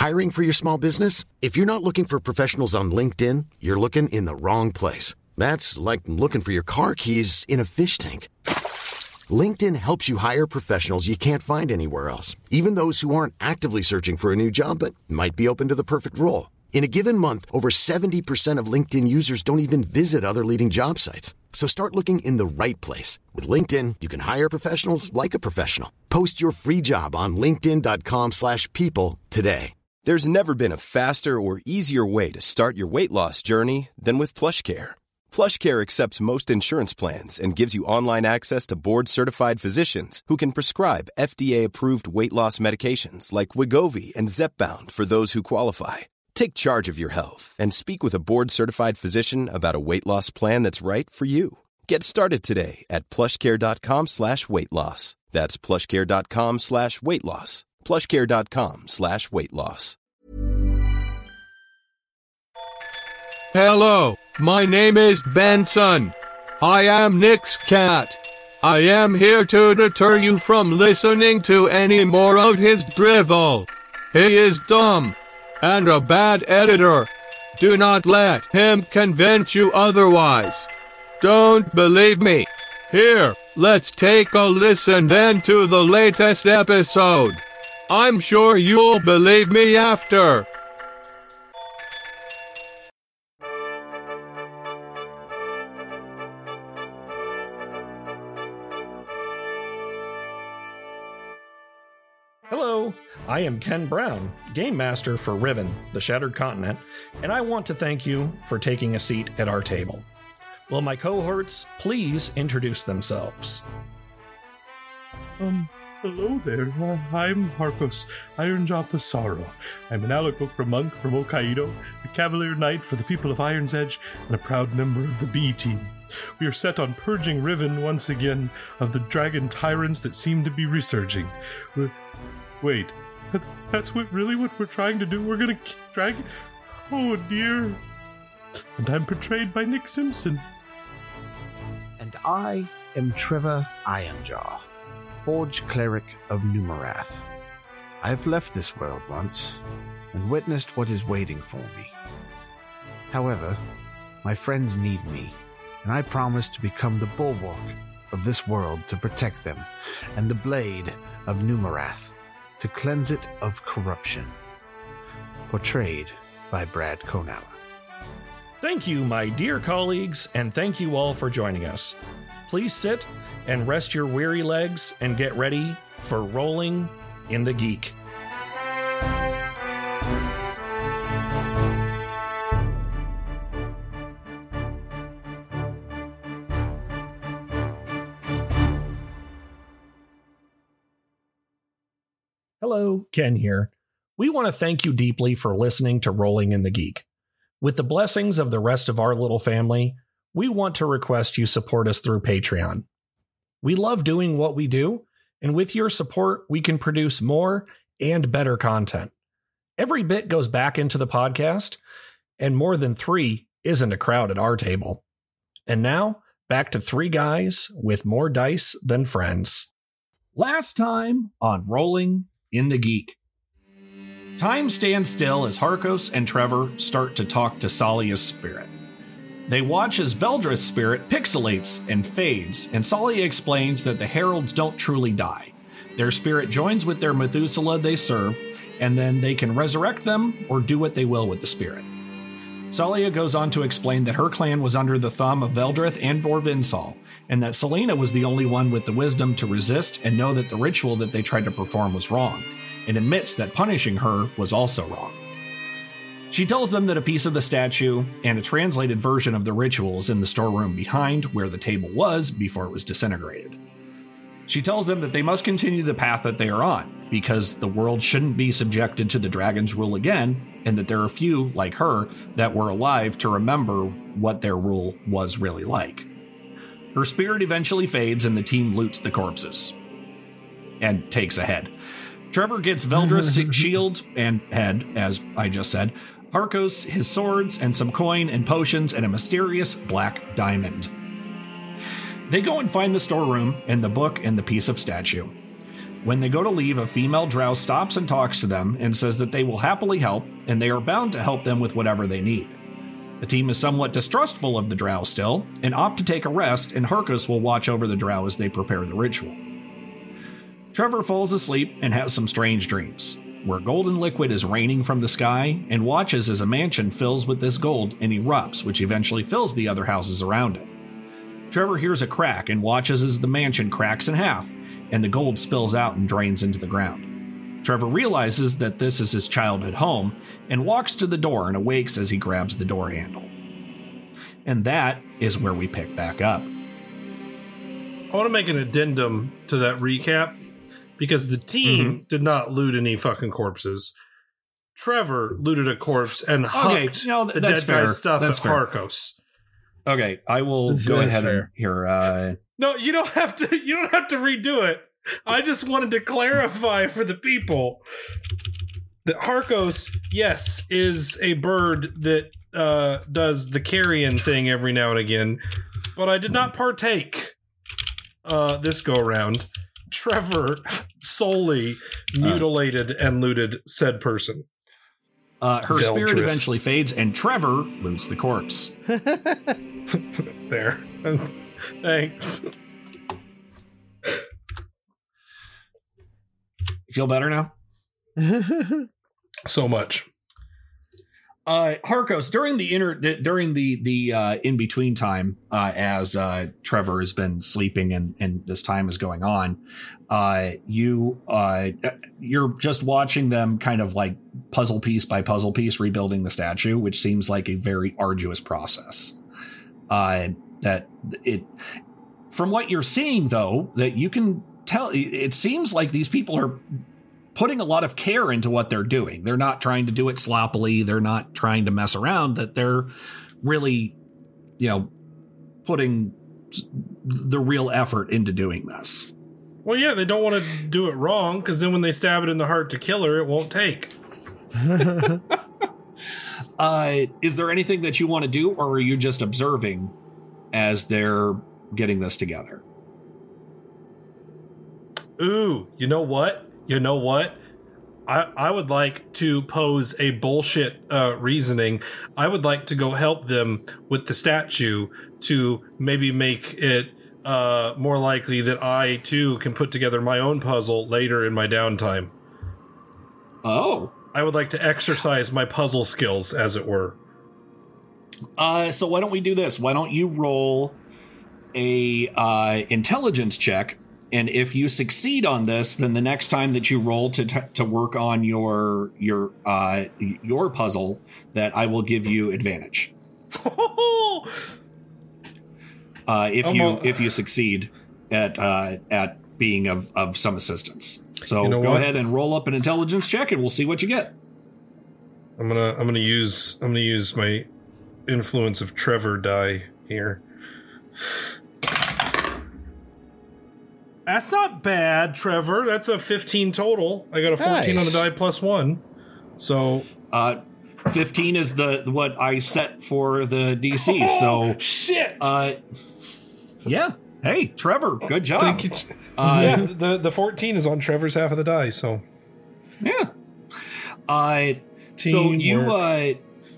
Hiring for your small business? If you're not looking for professionals on LinkedIn, you're looking in the wrong place. That's like looking for your car keys in a fish tank. LinkedIn helps you hire professionals you can't find anywhere else, even those who aren't actively searching for a new job but might be open to the perfect role. In a given month, over 70% of LinkedIn users don't even visit other leading job sites. So start looking in the right place. With LinkedIn, you can hire professionals like a professional. Post your free job on linkedin.com/people today. There's never been a faster or easier way to start your weight loss journey than with PlushCare. PlushCare accepts most insurance plans and gives you online access to board-certified physicians who can prescribe FDA-approved weight loss medications like Wegovy and Zepbound for those who qualify. Take charge of your health and speak with a board-certified physician about a weight loss plan that's right for you. Get started today at plushcare.com/weight loss. That's plushcare.com/weight loss. plushcare.com/weight loss. Hello, my name is Benson. I am Nick's cat. I am here to deter you from listening to any more of his drivel. He is dumb and a bad editor. Do not let him convince you otherwise. Don't believe me? Here, let's take a listen then to the latest episode. I'm sure you'll believe me after. Hello, I am Ken Brown, Game Master for Riven, the Shattered Continent, and I want to thank you for taking a seat at our table. Will my cohorts please introduce themselves? Hello there. I'm Harkos, Ironjaw Pissarro. I'm an Alakokra monk from Hokkaido, a Cavalier Knight for the people of Iron's Edge, and a proud member of the B Team. We are set on purging Riven once again of the dragon tyrants that seem to be resurging. Wait, that's really what we're trying to do? We're gonna drag... Oh dear. And I'm portrayed by Nick Simpson. And I am Trevor Ironjaw, Forge Cleric of Numerath. I have left this world once, and witnessed what is waiting for me. However, my friends need me, and I promise to become the bulwark of this world to protect them, and the blade of Numerath to cleanse it of corruption. Portrayed by Brad Konauer. Thank you, my dear colleagues, and thank you all for joining us. Please sit and rest your weary legs and get ready for Rolling in the Geek. Hello, Ken here. We want to thank you deeply for listening to Rolling in the Geek. With the blessings of the rest of our little family, we want to request you support us through Patreon. We love doing what we do, and with your support, we can produce more and better content. Every bit goes back into the podcast, and more than 3 isn't a crowd at our table. And now, back to 3 guys with more dice than friends. Last time on Rolling in the Geek. Time stands still as Harkos and Trevor start to talk to Salia's spirit. They watch as Veldrith's spirit pixelates and fades, and Salia explains that the heralds don't truly die. Their spirit joins with their Methuselah they serve, and then they can resurrect them or do what they will with the spirit. Salia goes on to explain that her clan was under the thumb of Veldrith and Borvinsal, and that Selena was the only one with the wisdom to resist and know that the ritual that they tried to perform was wrong, and admits that punishing her was also wrong. She tells them that a piece of the statue and a translated version of the ritual is in the storeroom behind where the table was before it was disintegrated. She tells them that they must continue the path that they are on, because the world shouldn't be subjected to the dragon's rule again, and that there are few, like her, that were alive to remember what their rule was really like. Her spirit eventually fades and the team loots the corpses. And takes a head. Trevor gets Veldrith's shield and head, as I just said, Harkos his swords and some coin and potions and a mysterious black diamond. They go and find the storeroom and the book and the piece of statue. When they go to leave, a female drow stops and talks to them and says that they will happily help, and they are bound to help them with whatever they need. The team is somewhat distrustful of the drow still, and opt to take a rest, and Harkos will watch over the drow as they prepare the ritual. Trevor falls asleep and has some strange dreams, where golden liquid is raining from the sky, and watches as a mansion fills with this gold and erupts, which eventually fills the other houses around it. Trevor hears a crack and watches as the mansion cracks in half, and the gold spills out and drains into the ground. Trevor realizes that this is his childhood home and walks to the door and awakes as he grabs the door handle. And that is where we pick back up. I want to make an addendum to that recap because the team did not loot any fucking corpses. Trevor looted a corpse and hucked the dead guy's stuff at Harkos. Okay, I will go ahead and here. No, you don't have to. You don't have to redo it. I just wanted to clarify for the people that Harkos, yes, is a bird that does the carrion thing every now and again, but I did not partake this go around. Trevor solely mutilated and looted said person. Her spirit eventually fades, and Trevor loots the corpse. There. Thanks. You feel better now? So much. Harkos, during the in between time, as Trevor has been sleeping and this time is going on, you're just watching them kind of like puzzle piece by puzzle piece rebuilding the statue, which seems like a very arduous process. From what you're seeing, though, that you can tell, it seems like these people are putting a lot of care into what they're doing. They're not trying to do it sloppily. They're not trying to mess around. That they're really, putting the real effort into doing this. Well, yeah, they don't want to do it wrong, because then when they stab it in the heart to kill her, it won't take. Is there anything that you want to do, or are you just observing as they're getting this together? Ooh, you know what? I would like to pose a bullshit reasoning. I would like to go help them with the statue to maybe make it more likely that I, too, can put together my own puzzle later in my downtime. Oh. I would like to exercise my puzzle skills, as it were. So why don't we do this? Why don't you roll a intelligence check, and if you succeed on this, then the next time that you roll to work on your puzzle, that I will give you advantage. If you succeed at being of some assistance. So go ahead and roll up an intelligence check, and we'll see what you get. I'm gonna use my influence of Trevor die here. That's not bad, Trevor. That's a 15 total. I got a 14 on the die plus 1. So 15 is what I set for the DC. Oh, so shit. Yeah. Hey, Trevor, good job. Thank you. Yeah, the 14 is on Trevor's half of the die, so. Yeah. Teamwork.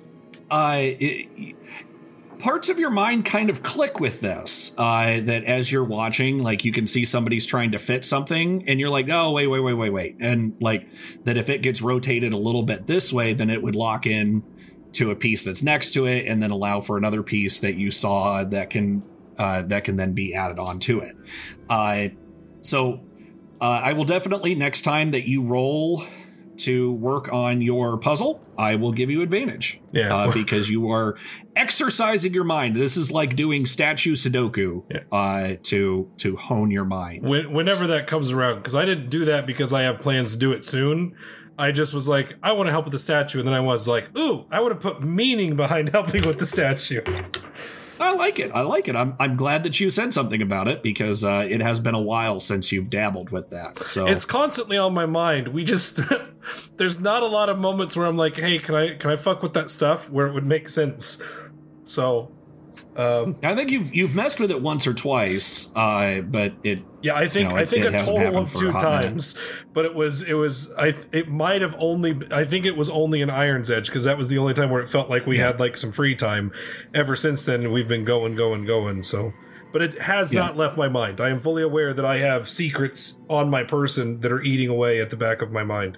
Parts of your mind kind of click with this, that as you're watching, like you can see somebody's trying to fit something and you're like, oh, wait. And like that if it gets rotated a little bit this way, then it would lock in to a piece that's next to it and then allow for another piece that you saw that can then be added on to it. So I will definitely, next time that you roll to work on your puzzle, I will give you advantage. Yeah. Because you are exercising your mind. This is like doing statue Sudoku, to hone your mind. Whenever that comes around, because I didn't do that because I have plans to do it soon. I just was like, I want to help with the statue. And then I was like, ooh, I would have put meaning behind helping with the statue. I like it. I'm glad that you said something about it, because it has been a while since you've dabbled with that. So it's constantly on my mind. We just there's not a lot of moments where I'm like, hey, can I fuck with that stuff where it would make sense. So I think you've messed with it once or twice, but it. Yeah, I think a total of 2 times, but it was it might have only. I think it was only in Iron's Edge because that was the only time where it felt like we had like some free time. Ever since then, we've been going. So, but it has not left my mind. I am fully aware that I have secrets on my person that are eating away at the back of my mind.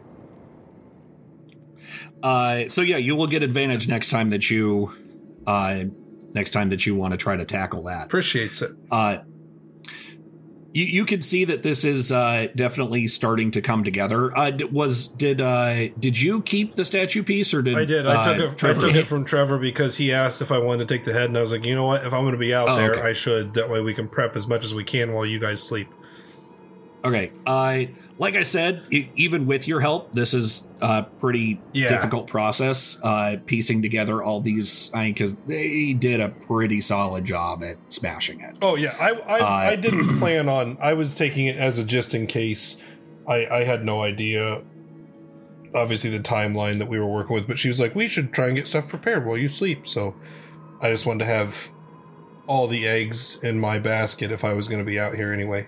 So yeah, you will get advantage next time that you want to try to tackle that. Appreciates it. You can see that this is definitely starting to come together. Did you keep the statue piece, or did I did? I took it from Trevor because he asked if I wanted to take the head, and I was like, you know what? If I'm going to be out there, okay. I should. That way we can prep as much as we can while you guys sleep. Okay. Like I said, even with your help, this is a pretty difficult process, piecing together all these, because they did a pretty solid job at smashing it. Oh, yeah. I didn't plan on... I was taking it as a just in case. I had no idea, obviously, the timeline that we were working with, but she was like, we should try and get stuff prepared while you sleep. So I just wanted to have all the eggs in my basket if I was going to be out here anyway.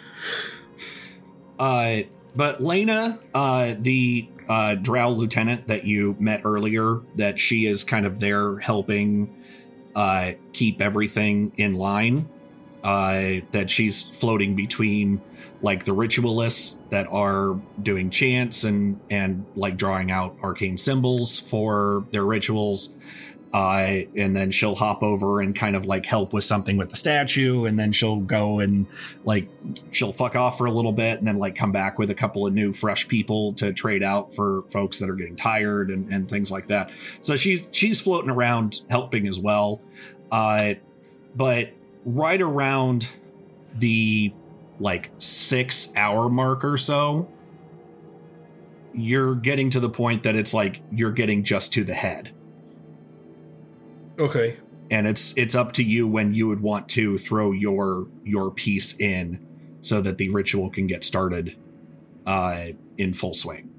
But Lena, the drow lieutenant that you met earlier, that she is kind of there helping keep everything in line, that she's floating between like the ritualists that are doing chants and like drawing out arcane symbols for their rituals. And then she'll hop over and kind of like help with something with the statue, and then she'll go and like she'll fuck off for a little bit and then like come back with a couple of new fresh people to trade out for folks that are getting tired and things like that. So she's floating around helping as well. But right around the like 6 hour mark or so, you're getting to the point that it's like you're getting just to the head. Okay. And it's up to you when you would want to throw your piece in so that the ritual can get started in full swing.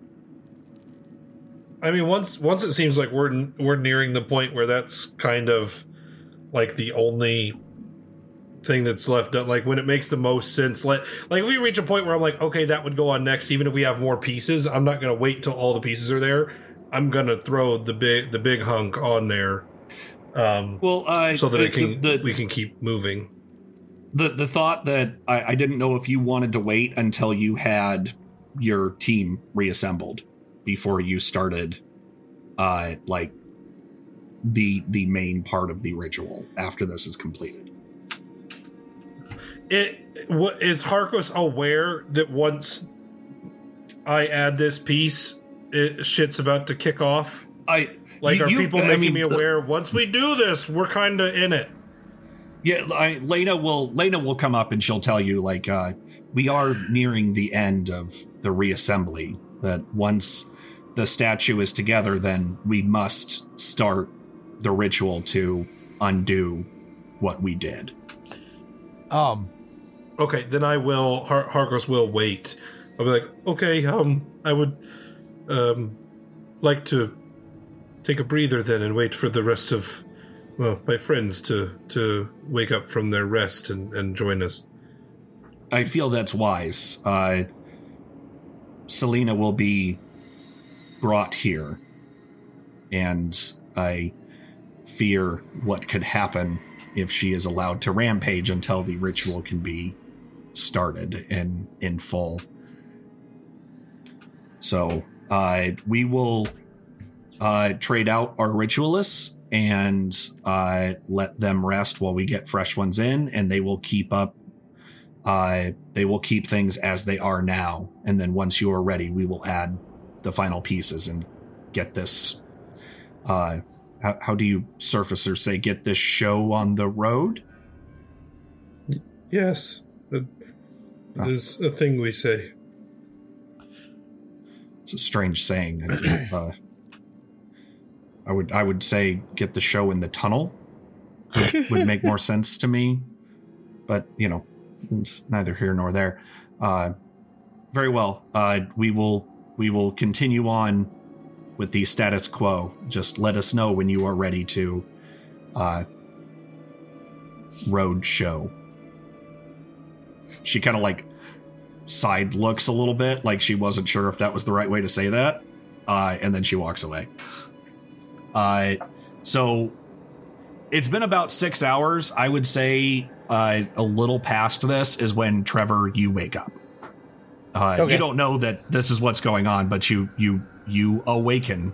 I mean, once it seems like we're nearing the point where that's kind of like the only thing that's left, like when it makes the most sense. Like if we reach a point where I'm like, okay, that would go on next, even if we have more pieces, I'm not going to wait till all the pieces are there. I'm going to throw the big hunk on there. So that we can keep moving. The thought that I didn't know if you wanted to wait until you had your team reassembled before you started, like the main part of the ritual after this is completed. Is Harkos aware that once I add this piece, shit's about to kick off? Are people making me aware? Once we do this, we're kind of in it. Yeah, Lena will come up and she'll tell you, like, we are nearing the end of the reassembly. That once the statue is together, then we must start the ritual to undo what we did. Okay, then I will. Harkos will wait. I'll be like, okay, I would like to take a breather then and wait for the rest of, my friends to wake up from their rest and join us. I feel that's wise. Selena will be brought here, and I fear what could happen if she is allowed to rampage until the ritual can be started in full. So we will trade out our ritualists and let them rest while we get fresh ones in, and they will keep up. They will keep things as they are now, and then once you are ready, we will add the final pieces and get this. How do you surfacers say get this show on the road? Yes, it is a thing we say. It's a strange saying. I would say get the show in the tunnel would make more sense to me, but it's neither here nor there. Very well. We will continue on with the status quo. Just let us know when you are ready to road show. She kind of like side looks a little bit, like she wasn't sure if that was the right way to say that, and then she walks away. So it's been about 6 hours. I would say a little past this is when, Trevor, you wake up. Okay. You don't know that this is what's going on, but you awaken.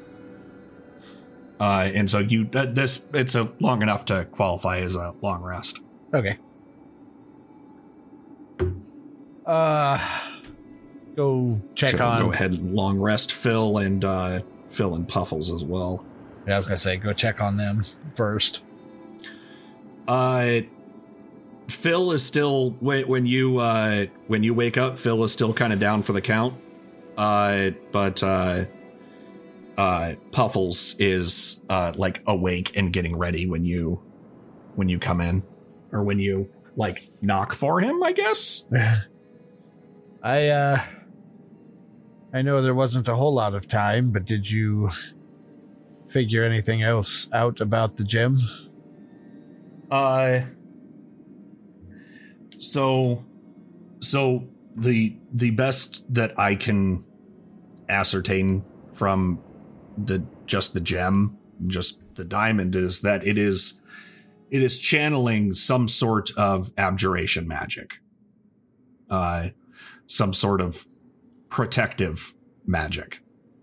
And so it's a long enough to qualify as a long rest. Okay. Go check so on. Go ahead and long rest Phil and Puffles as well. Yeah, I was gonna say go check on them first. Phil is still when you wake up. Phil is still kind of down for the count. But Puffles is like awake and getting ready when you come in, or when you like knock for him, I guess. I know there wasn't a whole lot of time, but did you figure anything else out about the gem? So the best that I can ascertain from the gem, just the diamond, is that it is channeling some sort of abjuration magic. Some sort of protective magic.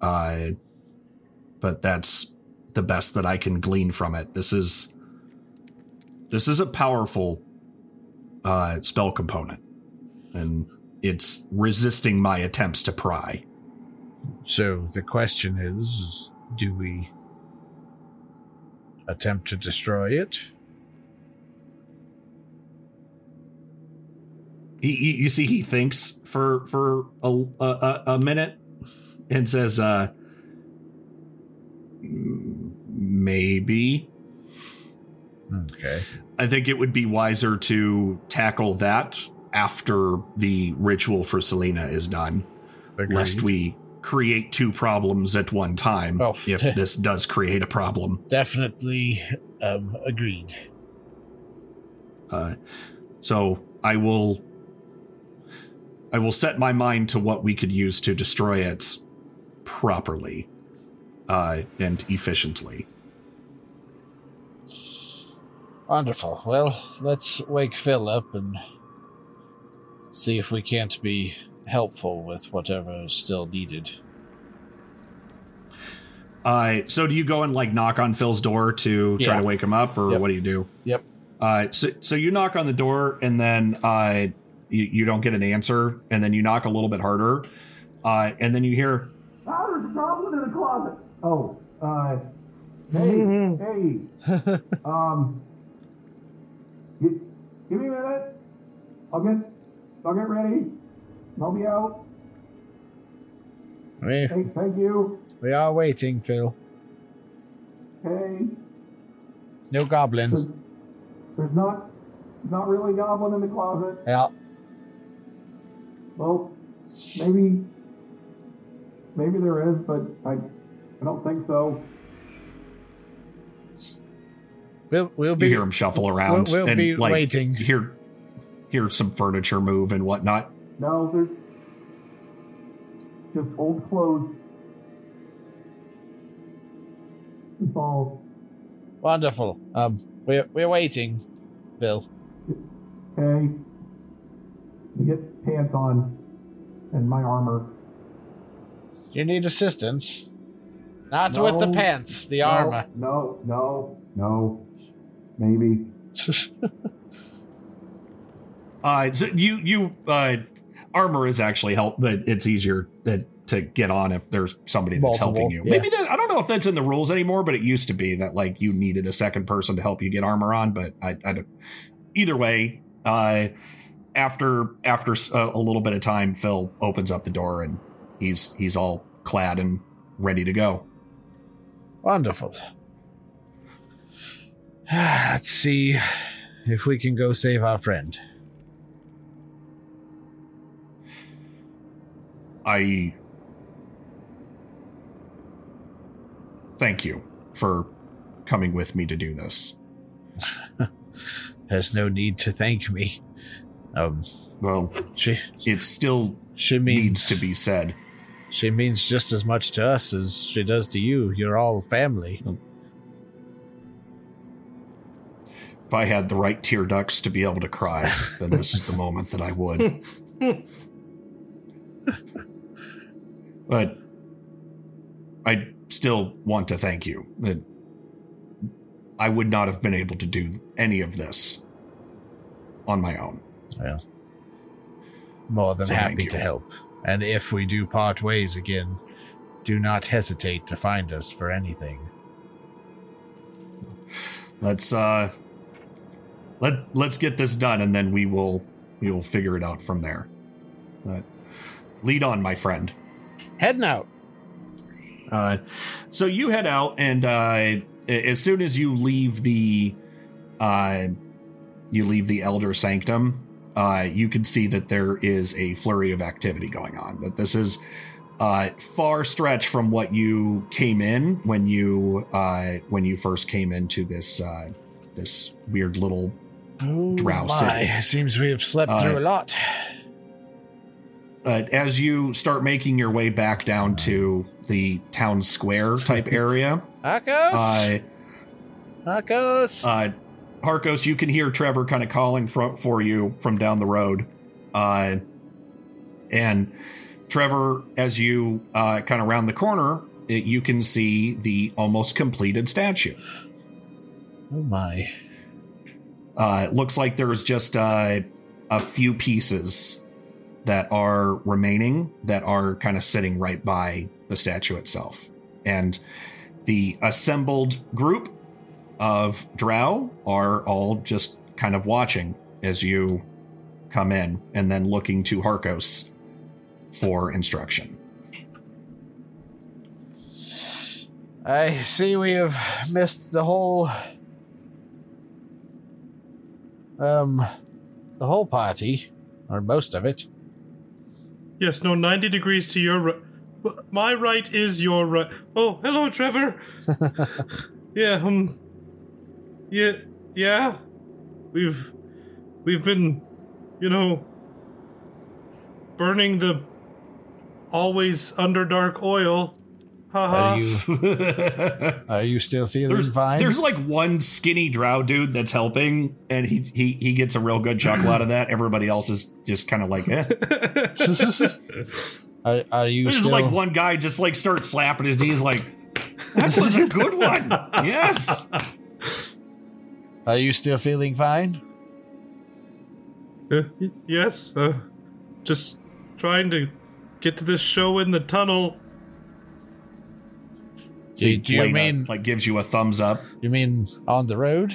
But that's the best that I can glean from it. This is a powerful spell component, and it's resisting my attempts to pry. So the question is, do we attempt to destroy it? You see, he thinks for a minute and says, maybe. Okay. I think it would be wiser to tackle that after the ritual for Selena is done. Agreed. Lest we create two problems at one time, if this does create a problem. Definitely agreed. So I will set my mind to what we could use to destroy it properly and efficiently. Wonderful. Well, let's wake Phil up and see if we can't be helpful with whatever is still needed. So do you go and like knock on Phil's door to try to wake him up, or what do you do? Yep. So you knock on the door, and then you don't get an answer, and then you knock a little bit harder, and then you hear, "There's a goblin in the closet." Oh, hey, give me a minute. I'll get ready. I'll be out. Thank you. We are waiting, Phil. Hey. No goblins. There's not really a goblin in the closet. Yeah. Well, maybe there is, but I don't think so. We'll be. You hear him shuffle around. We'll and, be like, waiting. Hear some furniture move and whatnot. No, there's just old clothes. It's all. Wonderful. We're waiting, Bill. Okay. You get pants on and my armor. Do you need assistance? Not with the pants, the armor. No. Maybe. So you armor is actually help, but it's easier to get on if there's somebody that's helping you. Yeah. Maybe I don't know if that's in the rules anymore, but it used to be that like you needed a second person to help you get armor on. But I don't. Either way, after a little bit of time, Phil opens up the door and he's all clad and ready to go. Wonderful. Let's see if we can go save our friend. I thank you for coming with me to do this. There's no need to thank me. Well, it still she needs to be said. She means just as much to us as she does to you. You're all family. If I had the right tear ducts to be able to cry, then this is the moment that I would. But I still want to thank you. I would not have been able to do any of this on my own. Well, more than happy to help. And if we do part ways again, do not hesitate to find us for anything. Let's get this done, and then we will figure it out from there. Lead on, my friend. Heading out. So you head out, and as soon as you leave the Elder Sanctum, you can see that there is a flurry of activity going on. That this is far stretch from what you came in when you first came into this weird little drow city. Seems we have slept through a lot. As you start making your way back down to the town square type area, Harkos! Harkos, you can hear Trevor kind of calling for you from down the road. And Trevor, as you kind of round the corner, you can see the almost completed statue. Oh my. It looks like there's just a few pieces that are remaining that are kind of sitting right by the statue itself. And the assembled group of drow are all just kind of watching as you come in and then looking to Harkos for instruction. I see we have missed the whole party, or most of it. Yes, no, 90 degrees to your right. My right is your right. Oh, hello, Trevor. Yeah, Yeah. We've been, burning the always underdark oil. Haha. Are you still feeling fine? There's like one skinny drow dude that's helping, and he gets a real good chuckle out of that. Everybody else is just kind of like, eh. Are you There's still... like one guy just like starts slapping his knees like, that was a good one. Yes. Are you still feeling fine? Yes. Just trying to get to this show in the tunnel. Do you mean like gives you a thumbs up? You mean on the road?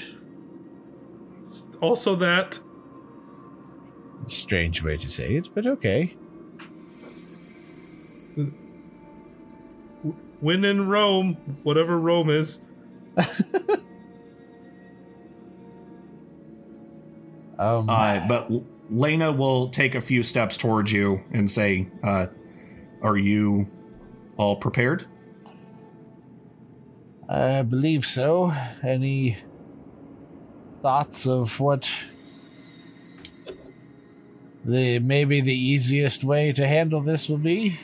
Also that. Strange way to say it, but okay. When in Rome, whatever Rome is. But Lena will take a few steps towards you and say, are you all prepared? I believe so. Any thoughts of what maybe the easiest way to handle this will be?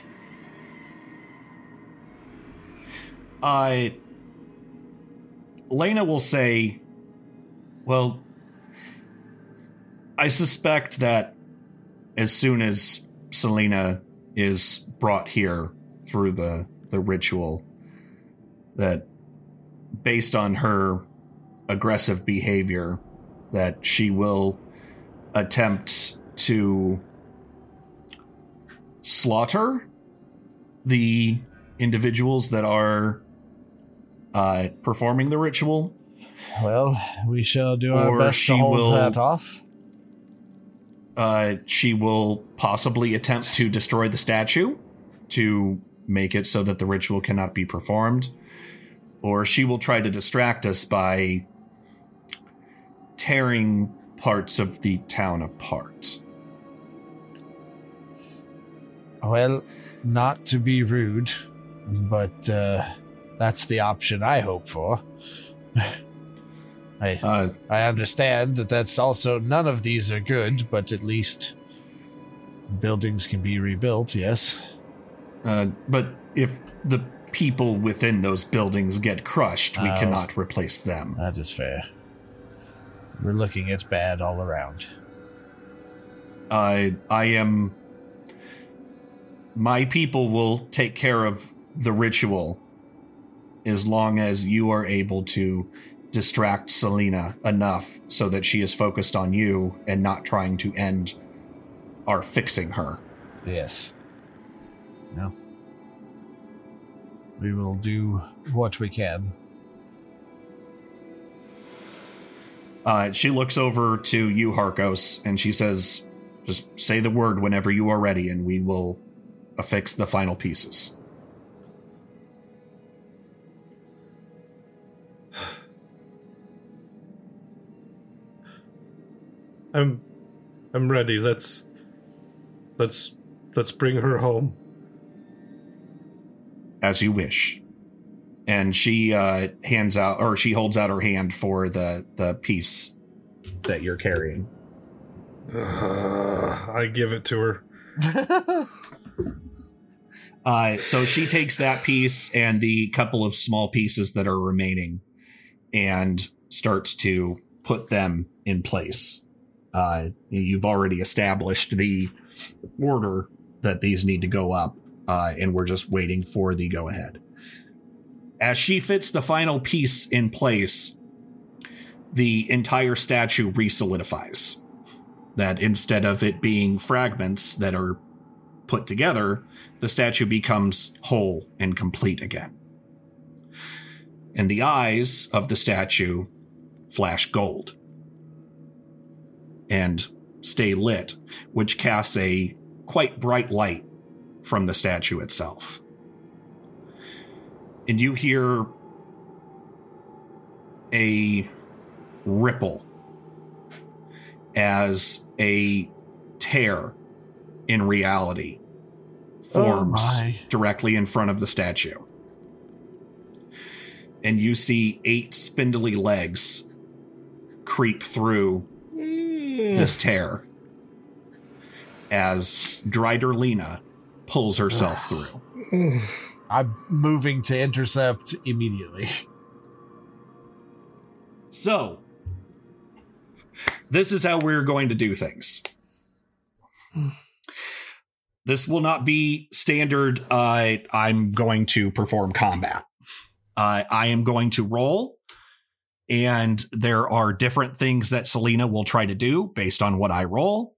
Lena will say, well, I suspect that as soon as Selena is brought here through the ritual, that based on her aggressive behavior, that she will attempt to slaughter the individuals that are performing the ritual. Well, we shall do our best to hold that off. She will possibly attempt to destroy the statue to make it so that the ritual cannot be performed. Or she will try to distract us by tearing parts of the town apart. Well, not to be rude, but that's the option I hope for. I understand that that's also none of these are good, but at least buildings can be rebuilt, yes. But if the people within those buildings get crushed, we cannot replace them. That is fair. We're looking at bad all around. My people will take care of the ritual as long as you are able to distract Selena enough so that she is focused on you and not trying to end our fixing her. Yes. No. We will do what we can. She looks over to you, Harkos, and she says, just say the word whenever you are ready and we will affix the final pieces. I'm ready. Let's bring her home. As you wish. And she holds out her hand for the piece that you're carrying. I give it to her. So she takes that piece and the couple of small pieces that are remaining and starts to put them in place. You've already established the order that these need to go up, and we're just waiting for the go-ahead. As she fits the final piece in place, the entire statue re-solidifies. That instead of it being fragments that are put together, the statue becomes whole and complete again. And the eyes of the statue flash gold and stay lit, which casts a quite bright light from the statue itself. And you hear a ripple as a tear in reality forms directly in front of the statue. And you see 8 spindly legs creep through this tear as Dryderlina pulls herself through. I'm moving to intercept immediately. So, this is how we're going to do things. This will not be standard, I'm going to perform combat. I am going to roll, and there are different things that Selena will try to do based on what I roll.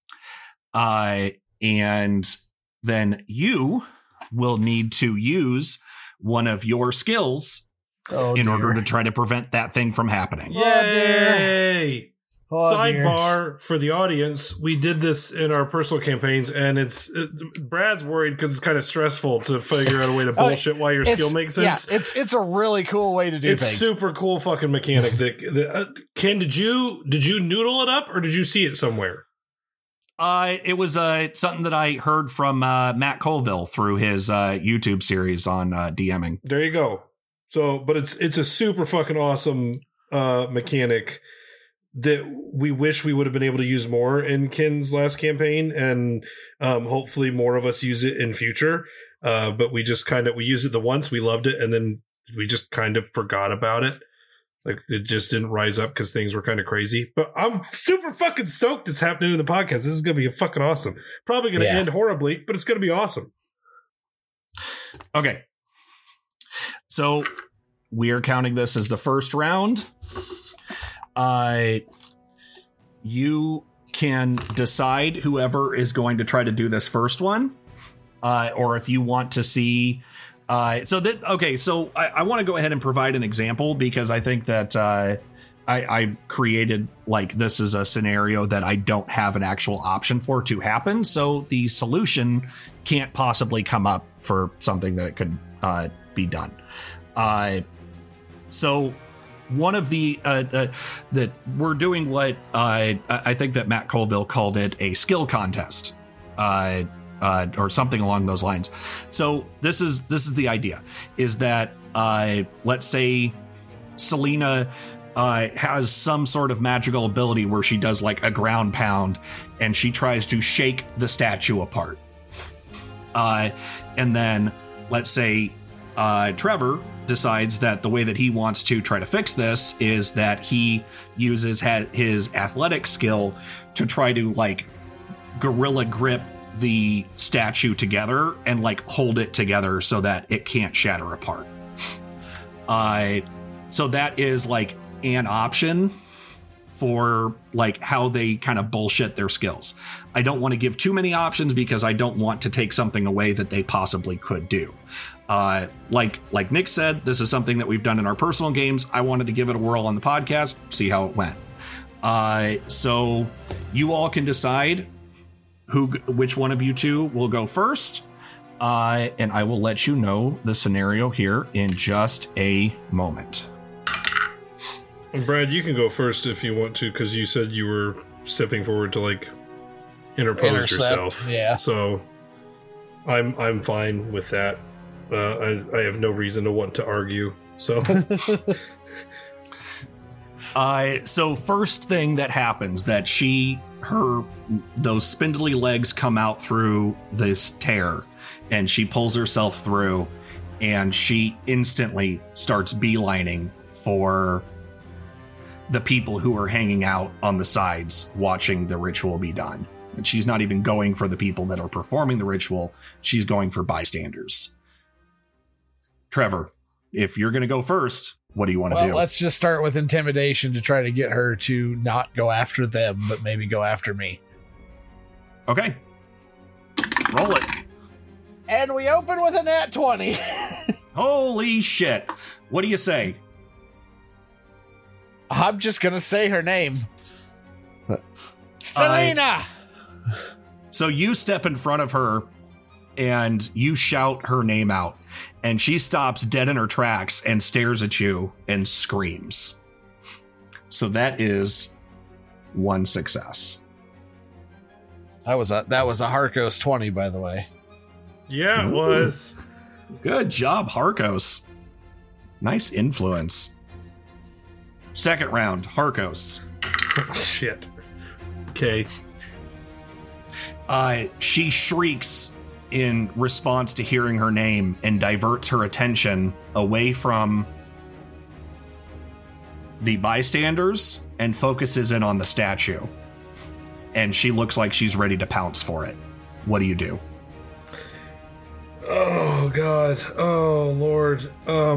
And then you will need to use one of your skills in order to try to prevent that thing from happening. Yay! Sidebar for the audience, we did this in our personal campaigns, and Brad's worried because it's kind of stressful to figure out a way to bullshit why your skill makes sense. Yeah, it's a really cool way to do things. It's super cool fucking mechanic. Ken, did you noodle it up, or did you see it somewhere? It was something that I heard from Matt Colville through his YouTube series on DMing. There you go. So, but it's a super fucking awesome mechanic that we wish we would have been able to use more in Ken's last campaign, and hopefully more of us use it in future. But we just we used it the once, we loved it, and then we just kind of forgot about it. Like, it just didn't rise up because things were kind of crazy. But I'm super fucking stoked it's happening in the podcast. This is going to be fucking awesome. Probably going to end horribly, but it's going to be awesome. Okay. So we are counting this as the first round. You can decide whoever is going to try to do this first one, or if you want to see. So I want to go ahead and provide an example, because I think that I created, like, this is a scenario that I don't have an actual option for to happen. So the solution can't possibly come up for something that could be done. So one of the that we're doing what I think that Matt Colville called it a skill contest. Or something along those lines. So this is the idea, is that let's say Selena has some sort of magical ability where she does like a ground pound and she tries to shake the statue apart. And then let's say Trevor decides that the way that he wants to try to fix this is that he uses his athletic skill to try to like gorilla grip the statue together and like hold it together so that it can't shatter apart. So that is like an option for like how they kind of bullshit their skills. I don't want to give too many options because I don't want to take something away that they possibly could do. Like Nick said, this is something that we've done in our personal games. I wanted to give it a whirl on the podcast, see how it went. So you all can decide which one of you two will go first. And I will let you know the scenario here in just a moment. Brad, you can go first if you want to, because you said you were stepping forward to like interpose yourself. Yeah. So I'm fine with that. I have no reason to want to argue. So so first thing that happens that those spindly legs come out through this tear and she pulls herself through and she instantly starts beelining for the people who are hanging out on the sides watching the ritual be done. And she's not even going for the people that are performing the ritual. She's going for bystanders. Trevor, if you're going to go first, what do you want to do? Let's just start with intimidation to try to get her to not go after them, but maybe go after me. Okay. Roll it. And we open with a nat 20. Holy shit. What do you say? I'm just going to say her name. Selena! So you step in front of her and you shout her name out. And she stops dead in her tracks and stares at you and screams. So that is one success. That was a Harkos 20, by the way. Yeah, it was. Good job, Harkos. Nice influence. Second round, Harkos. Shit. Okay. She shrieks in response to hearing her name and diverts her attention away from the bystanders and focuses in on the statue. And she looks like she's ready to pounce for it. What do you do? Oh, God. Oh, Lord.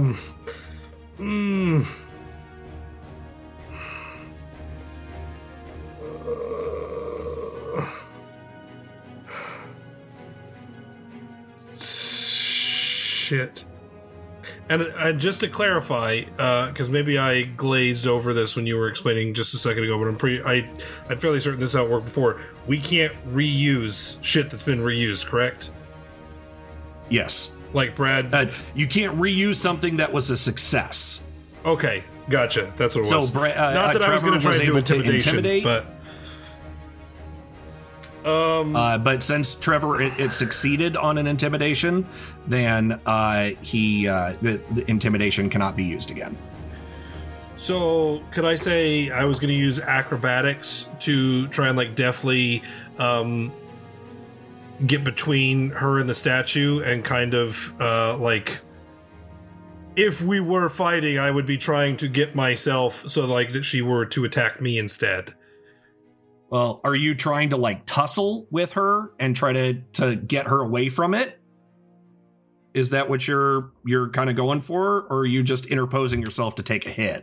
Shit. And just to clarify, because maybe I glazed over this when you were explaining just a second ago, but I'm fairly certain this is how it worked before. We can't reuse shit that's been reused, correct? Yes. Like Brad, you can't reuse something that was a success. Okay, gotcha. That's what it was. So not that Trevor I was going to try to do intimidate, but since Trevor it succeeded on an intimidation, then the intimidation cannot be used again. So could I say I was going to use acrobatics to try and like deftly get between her and the statue and kind of like if we were fighting, I would be trying to get myself so like that she were to attack me instead. Well, are you trying to like tussle with her and try to get her away from it? Is that what you're kind of going for, or are you just interposing yourself to take a hit?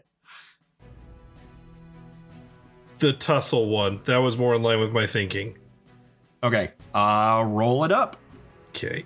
The tussle one. That was more in line with my thinking. Okay. Roll it up. Okay.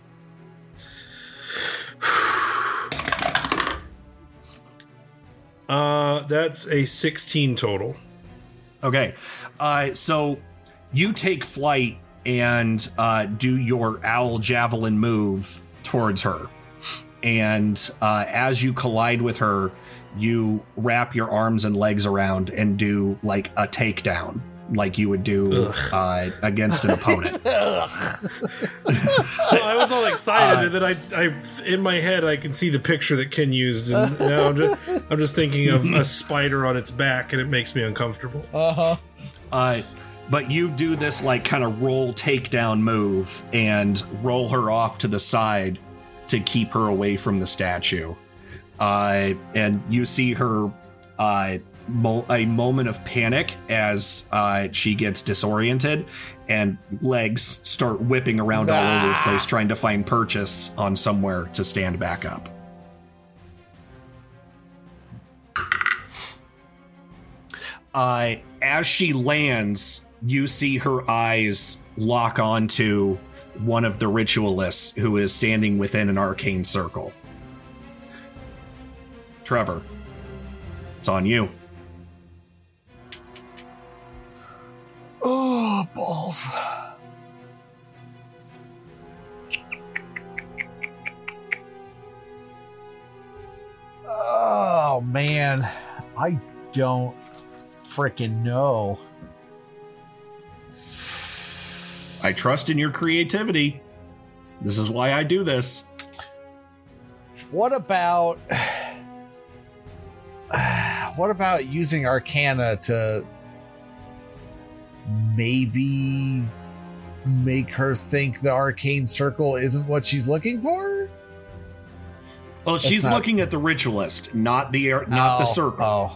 That's a 16 total. Okay. So you take flight and do your owl javelin move towards her. And as you collide with her, you wrap your arms and legs around and do like a takedown like you would do against an opponent. I was all excited, and then I in my head I can see the picture that Ken used, and now I'm just thinking of a spider on its back, and it makes me uncomfortable. But you do this like kind of roll takedown move and roll her off to the side to keep her away from the statue. And you see her a moment of panic as she gets disoriented, and legs start whipping around all over the place trying to find purchase on somewhere to stand back up. As she lands, you see her eyes lock onto one of the ritualists who is standing within an arcane circle. Trevor, it's on you. Oh, balls. Oh, man. I don't freaking know. I trust in your creativity. This is why I do this. What about using Arcana to maybe make her think the arcane circle isn't what she's looking for? Well, she's looking at the ritualist, not the circle. Oh.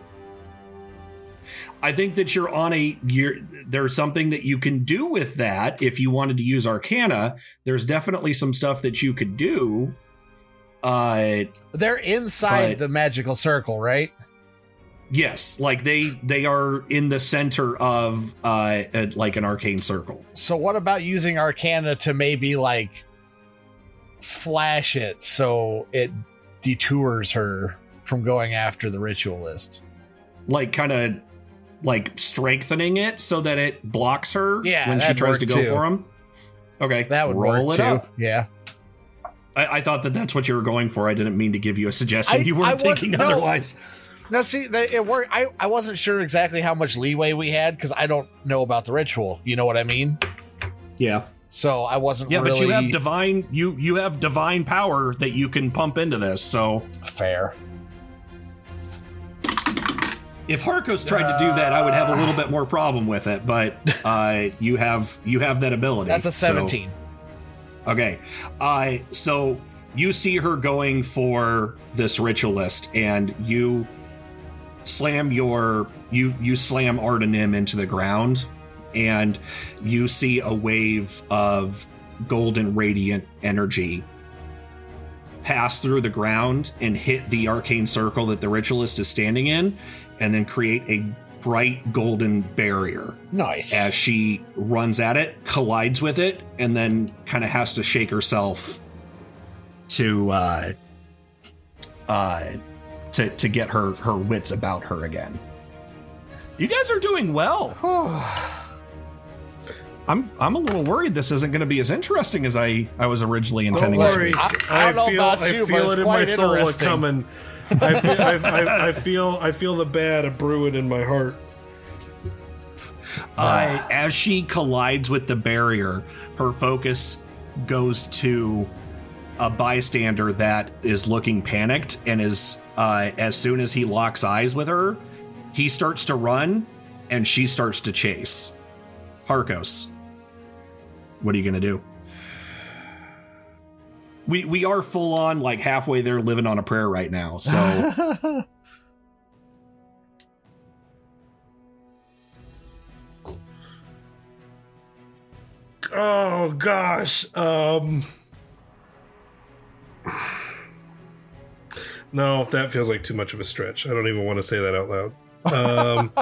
I think that there's something that you can do with that if you wanted to use Arcana. There's definitely some stuff that you could do. They're inside the magical circle, right? Yes, like they are in the center of like an arcane circle. So what about using Arcana to maybe like flash it so it detours her from going after the ritualist? Like kind of like strengthening it so that it blocks her when she tries to go for him? Okay, that would roll work it too. up. Yeah. I thought that's what you were going for. I didn't mean to give you a suggestion. You weren't thinking otherwise. Now, see, it worked. I wasn't sure exactly how much leeway we had because I don't know about the ritual. You know what I mean? Yeah. So I wasn't really... but you have divine... You have divine power that you can pump into this, so... Fair. If Harkos tried to do that, I would have a little bit more problem with it, but you have that ability. That's a 17. So, okay. So you see her going for this ritualist, and you slam you slam Ardenim into the ground, and you see a wave of golden radiant energy pass through the ground and hit the arcane circle that the ritualist is standing in, and then create a bright golden barrier. Nice. As she runs at it, collides with it, and then kind of has to shake herself to get her wits about her again. You guys are doing well. I'm a little worried this isn't going to be as interesting as I was originally intending. Don't worry. It to be. I feel it in my soul coming. I feel the bad brewing in my heart. As she collides with the barrier, her focus goes to a bystander that is looking panicked, and is as soon as he locks eyes with her, he starts to run and she starts to chase. Harkos, what are you gonna do? We are full on like halfway there living on a prayer right now, so oh gosh. No, that feels like too much of a stretch. I don't even want to say that out loud.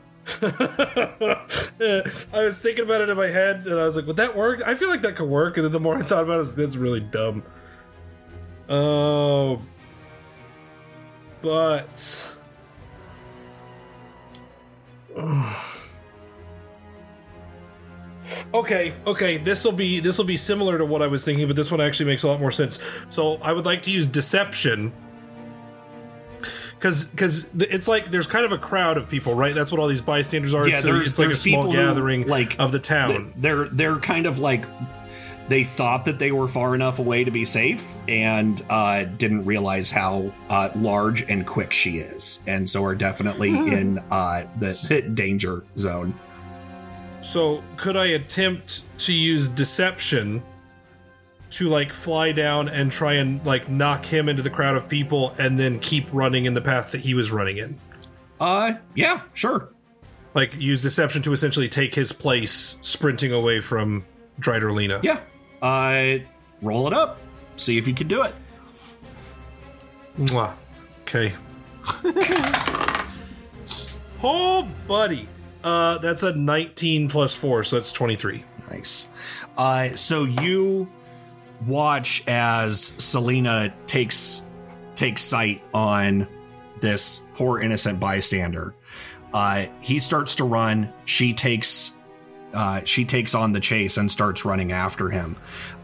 I was thinking about it in my head, and I was like, would that work? I feel like that could work, and then the more I thought about it, that's really dumb. Oh, but okay. This will be similar to what I was thinking, but this one actually makes a lot more sense. So I would like to use deception Because it's like there's kind of a crowd of people, right? That's what all these bystanders are. Yeah, so it's like a small gathering who, of the town. They're kind of like, they thought that they were far enough away to be safe and didn't realize how large and quick she is. And so are definitely in the danger zone. So could I attempt to use deception to like fly down and try and like knock him into the crowd of people and then keep running in the path that he was running in? Yeah, sure. Like use deception to essentially take his place sprinting away from Dryderlina. Yeah. Roll it up. See if you can do it. Mwah. Okay. Oh, buddy. That's a 19 plus 4, so that's 23. Nice. So you watch as Selena takes sight on this poor innocent bystander. He starts to run. She takes on the chase and starts running after him.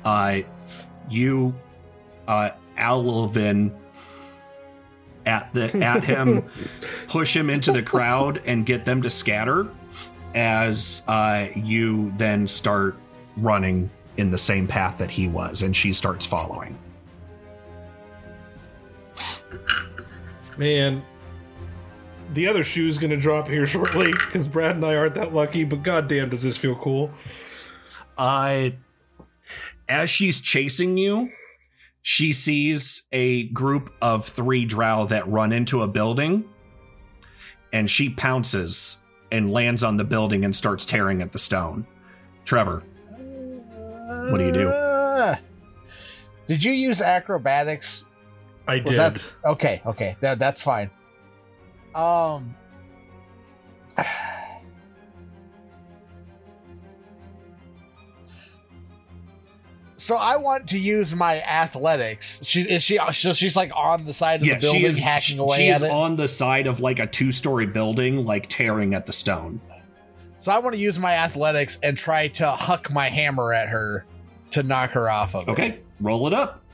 Alvin at him, push him into the crowd and get them to scatter as you then start running in the same path that he was, and she starts following. Man, the other shoe's gonna drop here shortly because Brad and I aren't that lucky, but goddamn does this feel cool. As she's chasing you, she sees a group of 3 drow that run into a building, and she pounces and lands on the building and starts tearing at the stone. Trevor, what do you do? Did you use acrobatics? I did. Okay. That's fine. So I want to use my athletics. She's like on the side of the building, hacking away she at is it. on the side of like a 2-story building, like tearing at the stone. So I want to use my athletics and try to huck my hammer at her to knock her off of it. Okay, roll it up.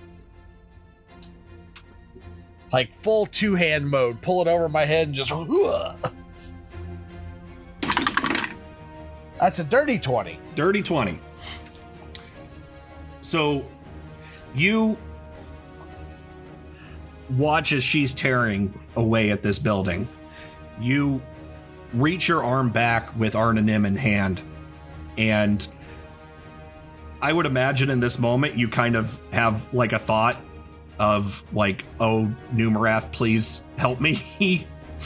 Like full 2-hand mode. Pull it over my head and just... That's a dirty 20. Dirty 20. So you watch as she's tearing away at this building. You reach your arm back with Arnanim in hand, and I would imagine in this moment you kind of have like a thought of like, oh, Numerath, please help me.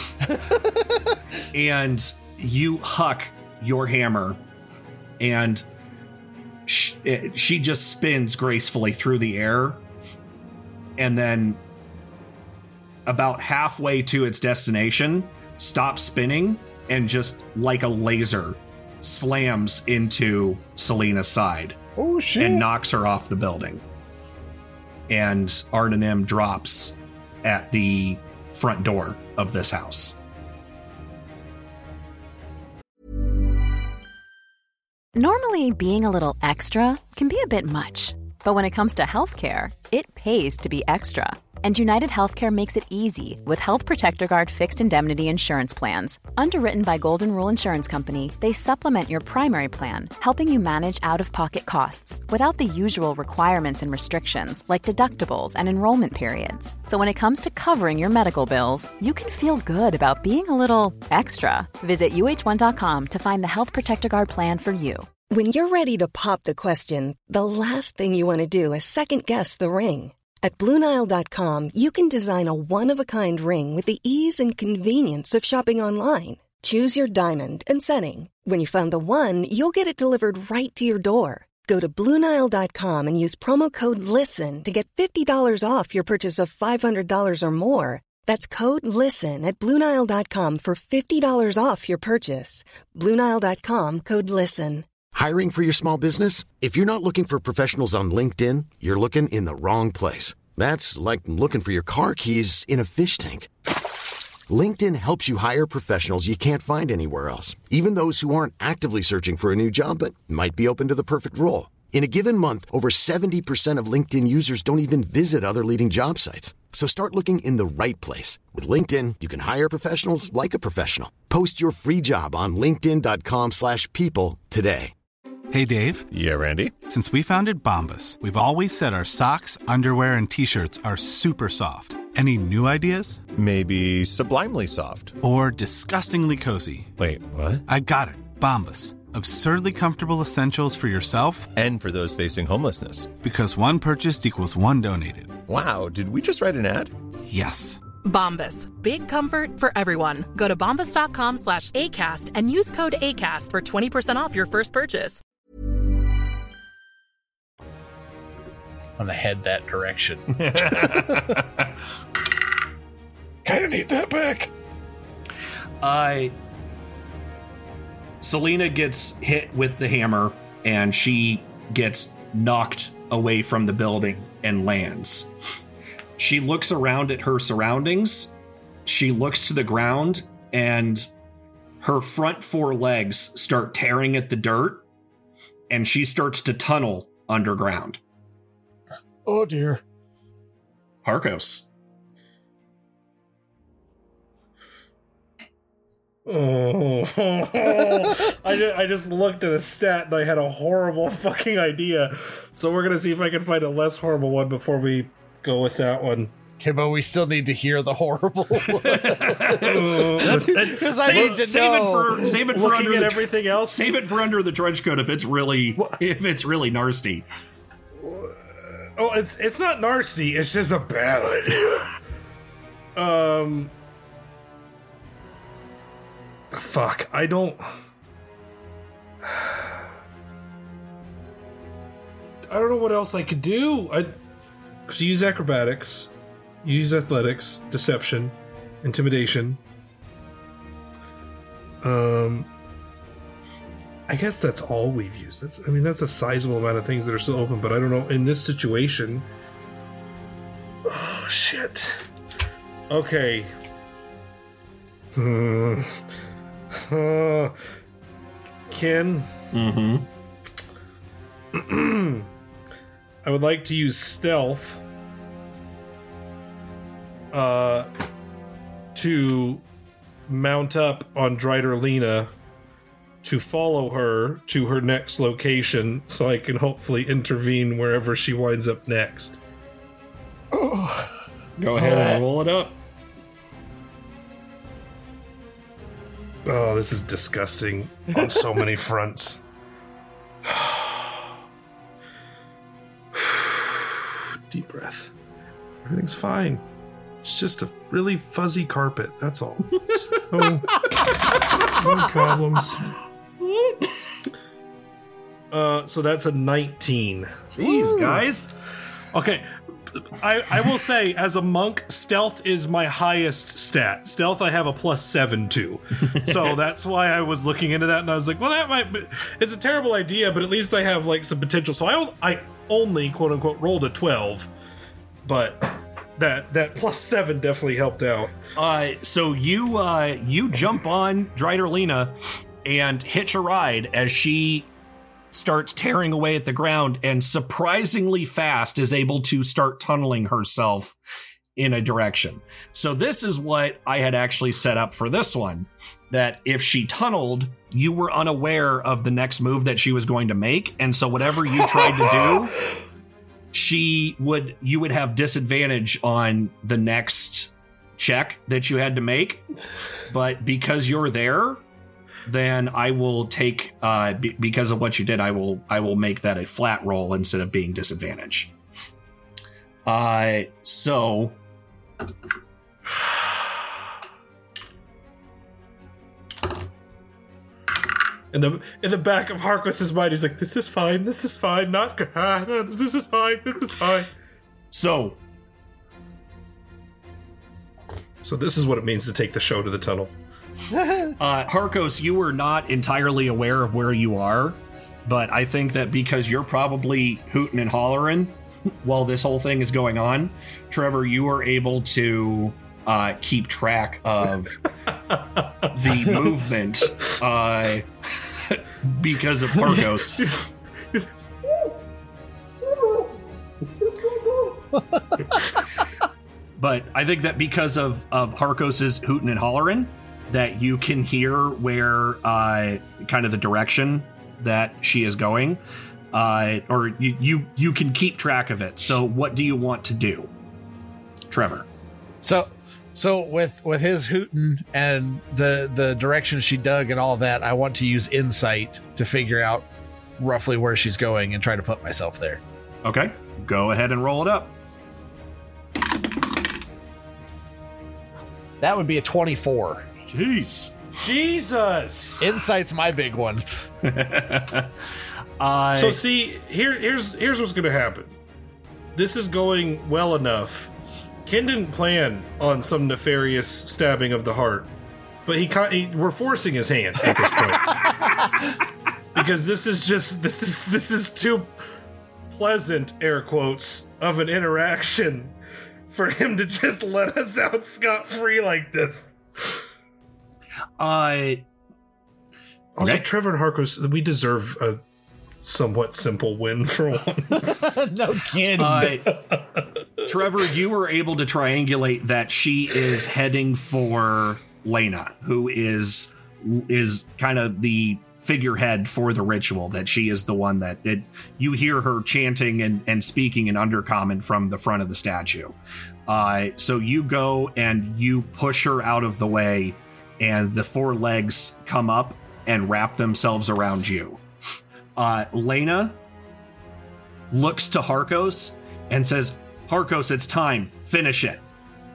And you huck your hammer, and she just spins gracefully through the air, and then about halfway to its destination stops spinning and just like a laser slams into Selena's side. Oh shit. And knocks her off the building. And Arnanim drops at the front door of this house. Normally, being a little extra can be a bit much, but when it comes to healthcare, it pays to be extra. And United Healthcare makes it easy with Health Protector Guard fixed indemnity insurance plans. Underwritten by Golden Rule Insurance Company, they supplement your primary plan, helping you manage out-of-pocket costs without the usual requirements and restrictions like deductibles and enrollment periods. So when it comes to covering your medical bills, you can feel good about being a little extra. Visit UH1.com to find the Health Protector Guard plan for you. When you're ready to pop the question, the last thing you want to do is second-guess the ring. At BlueNile.com, you can design a one-of-a-kind ring with the ease and convenience of shopping online. Choose your diamond and setting. When you find the one, you'll get it delivered right to your door. Go to BlueNile.com and use promo code LISTEN to get $50 off your purchase of $500 or more. That's code LISTEN at BlueNile.com for $50 off your purchase. BlueNile.com, code LISTEN. Hiring for your small business? If you're not looking for professionals on LinkedIn, you're looking in the wrong place. That's like looking for your car keys in a fish tank. LinkedIn helps you hire professionals you can't find anywhere else, even those who aren't actively searching for a new job but might be open to the perfect role. In a given month, over 70% of LinkedIn users don't even visit other leading job sites. So start looking in the right place. With LinkedIn, you can hire professionals like a professional. Post your free job on linkedin.com/people today. Hey, Dave. Yeah, Randy. Since we founded Bombas, we've always said our socks, underwear, and T-shirts are super soft. Any new ideas? Maybe sublimely soft. Or disgustingly cozy. Wait, what? I got it. Bombas. Absurdly comfortable essentials for yourself and for those facing homelessness. Because one purchased equals one donated. Wow, did we just write an ad? Yes. Bombas. Big comfort for everyone. Go to bombas.com/ACAST and use code ACAST for 20% off your first purchase. I'm gonna head that direction. Kinda need that back. Selena gets hit with the hammer and she gets knocked away from the building and lands. She looks around at her surroundings. She looks to the ground and her front 4 legs start tearing at the dirt and she starts to tunnel underground. Oh dear. Harkos. Oh, I just looked at a stat and I had a horrible fucking idea. So we're going to see if I can find a less horrible one before we go with that one. Okay, but we still need to hear the horrible one. Because I need to know. Save it for looking under at everything else. Save it for under the trench coat if it's really nasty. Oh, it's not nasty. It's just a bad idea. Fuck. I don't know what else I could do. Because you use acrobatics, you use athletics, deception, intimidation. I guess that's all we've used. That's a sizable amount of things that are still open, but I don't know in this situation. Oh shit. Okay. Ken. Mm-hmm. I would like to use stealth to mount up on Dryderlina to follow her to her next location so I can hopefully intervene wherever she winds up next. Go ahead and roll it up. Oh, this is disgusting on so many fronts. Deep breath. Everything's fine. It's just a really fuzzy carpet, that's all. So, no problems. So that's a 19. Jeez, guys. Okay, I will say, as a monk, stealth is my highest stat. Stealth I have a +7 to. So that's why I was looking into that, and I was like, well, that might be... It's a terrible idea, but at least I have, like, some potential. So I only, quote-unquote, rolled a 12, but that +7 definitely helped out. So you jump on Dryderlina and hitch a ride as she starts tearing away at the ground and surprisingly fast is able to start tunneling herself in a direction. So this is what I had actually set up for this one, that if she tunneled, you were unaware of the next move that she was going to make. And so whatever you tried to do, you would have disadvantage on the next check that you had to make. But because you're there, then I will take, because of what you did, I will make that a flat roll instead of being disadvantage. So In the back of Harquist's mind, he's like, this is fine, this is fine, this is fine, this is fine. So this is what it means to take the show to the tunnel. Harkos, you were not entirely aware of where you are, but I think that because you're probably hooting and hollering while this whole thing is going on, Trevor, you are able to keep track of the movement because of Harkos. But I think that because of Harkos's hootin' and hollerin', that you can hear where kind of the direction that she is going, or you can keep track of it. So what do you want to do, Trevor? So with his hootin' and the direction she dug and all that, I want to use insight to figure out roughly where she's going and try to put myself there. Okay, go ahead and roll it up. That would be a 24. Jeez. Jesus. Insight's my big one. So see, here's what's going to happen. This is going well enough. Ken didn't plan on some nefarious stabbing of the heart, but we're forcing his hand at this point because this is too pleasant, air quotes, of an interaction for him to just let us out scot-free like this. Okay. Also, Trevor and Harkos, we deserve a somewhat simple win for once. No kidding. Trevor, you were able to triangulate that she is heading for Lena, who is kind of the figurehead for the ritual, that she is the one that you hear her chanting and speaking in Undercommon from the front of the statue. So you go and you push her out of the way, and the four legs come up and wrap themselves around you. Lena looks to Harkos and says, Harkos, it's time. Finish it.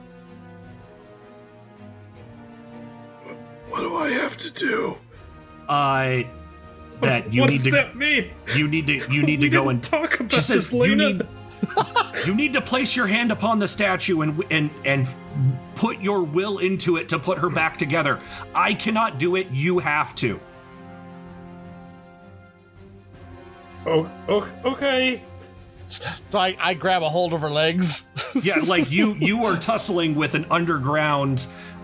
What do I have to do? That you what need does to. that mean? You need to go and talk about she says, this, Lena. You need to place your hand upon the statue and put your will into it to put her back together. I cannot do it. You have to. Oh, okay. So I grab a hold of her legs. Yeah, like you are tussling with an underground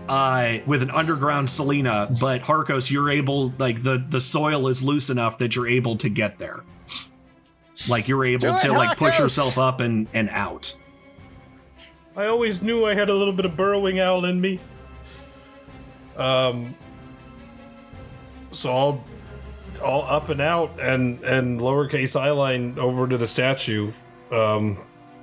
Selena, but Harkos, you're able, like the soil is loose enough that you're able to get there. Like you're able to like push yourself up and out. I always knew I had a little bit of burrowing owl in me. So I'll up and out and lowercase eyeline over to the statue. Do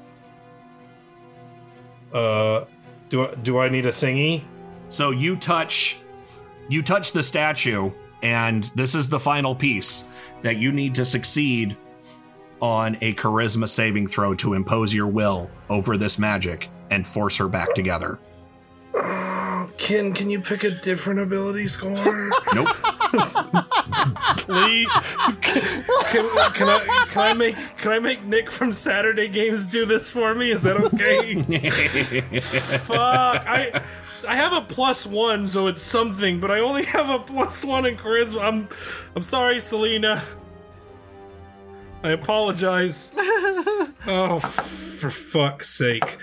I need a thingy? So you touch the statue, and this is the final piece that you need to succeed on a charisma saving throw to impose your will over this magic and force her back together. Ken, can you pick a different ability score? Nope. Please, can I make Nick from Saturday Games do this for me? Is that okay? Fuck, I have a +1, so it's something, but I only have a +1 in charisma. I'm sorry, Selena. I apologize. Oh, for fuck's sake.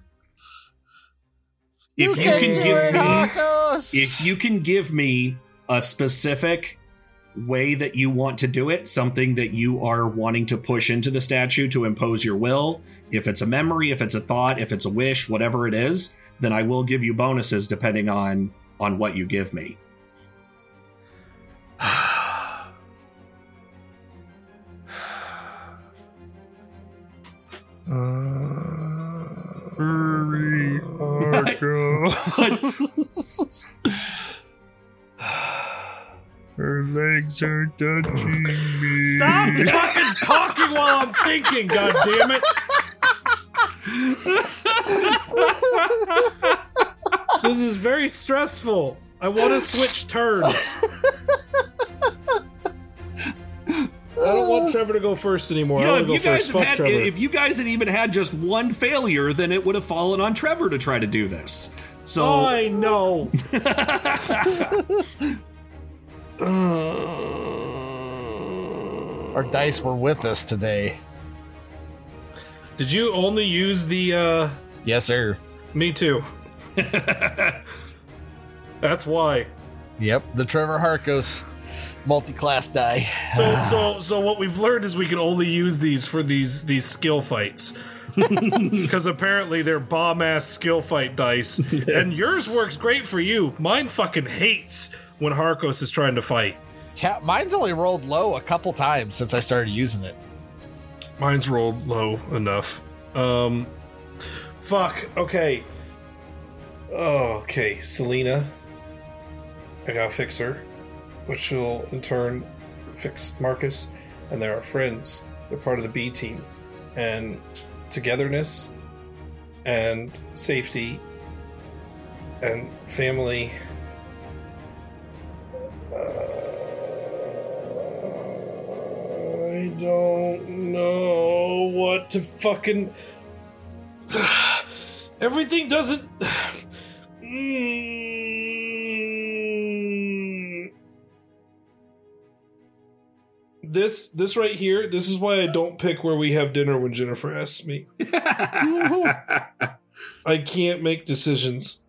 If you can give me a specific way that you want to do it, something that you are wanting to push into the statue to impose your will, if it's a memory, if it's a thought, if it's a wish, whatever it is, then I will give you bonuses depending on what you give me. Hurry, Her legs are touching me. Stop fucking talking while I'm thinking, goddammit! This is very stressful. I want to switch turns. I don't want Trevor to go first anymore. I want to go first. Fuck Trevor. If you guys had even had just one failure, then it would have fallen on Trevor to try to do this. So I know. Our dice were with us today. Did you only use the Yes, sir. Me too. That's why. Yep, the Trevor Harkos multi-class die. So what we've learned is we can only use these for these skill fights. Because apparently they're bomb-ass skill fight dice. And yours works great for you. Mine fucking hates when Harkos is trying to fight. Yeah, mine's only rolled low a couple times since I started using it. Mine's rolled low enough. Fuck. Okay. Oh, okay. Selena. I gotta fix her. Which will, in turn, fix Marcus. And they're our friends. They're part of the B team. And togetherness and safety and family. I don't know what to fucking... Everything doesn't... This right here, this is why I don't pick where we have dinner when Jennifer asks me. I can't make decisions.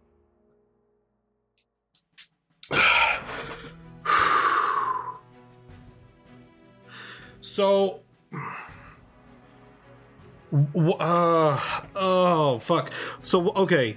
So, oh, fuck. So, okay.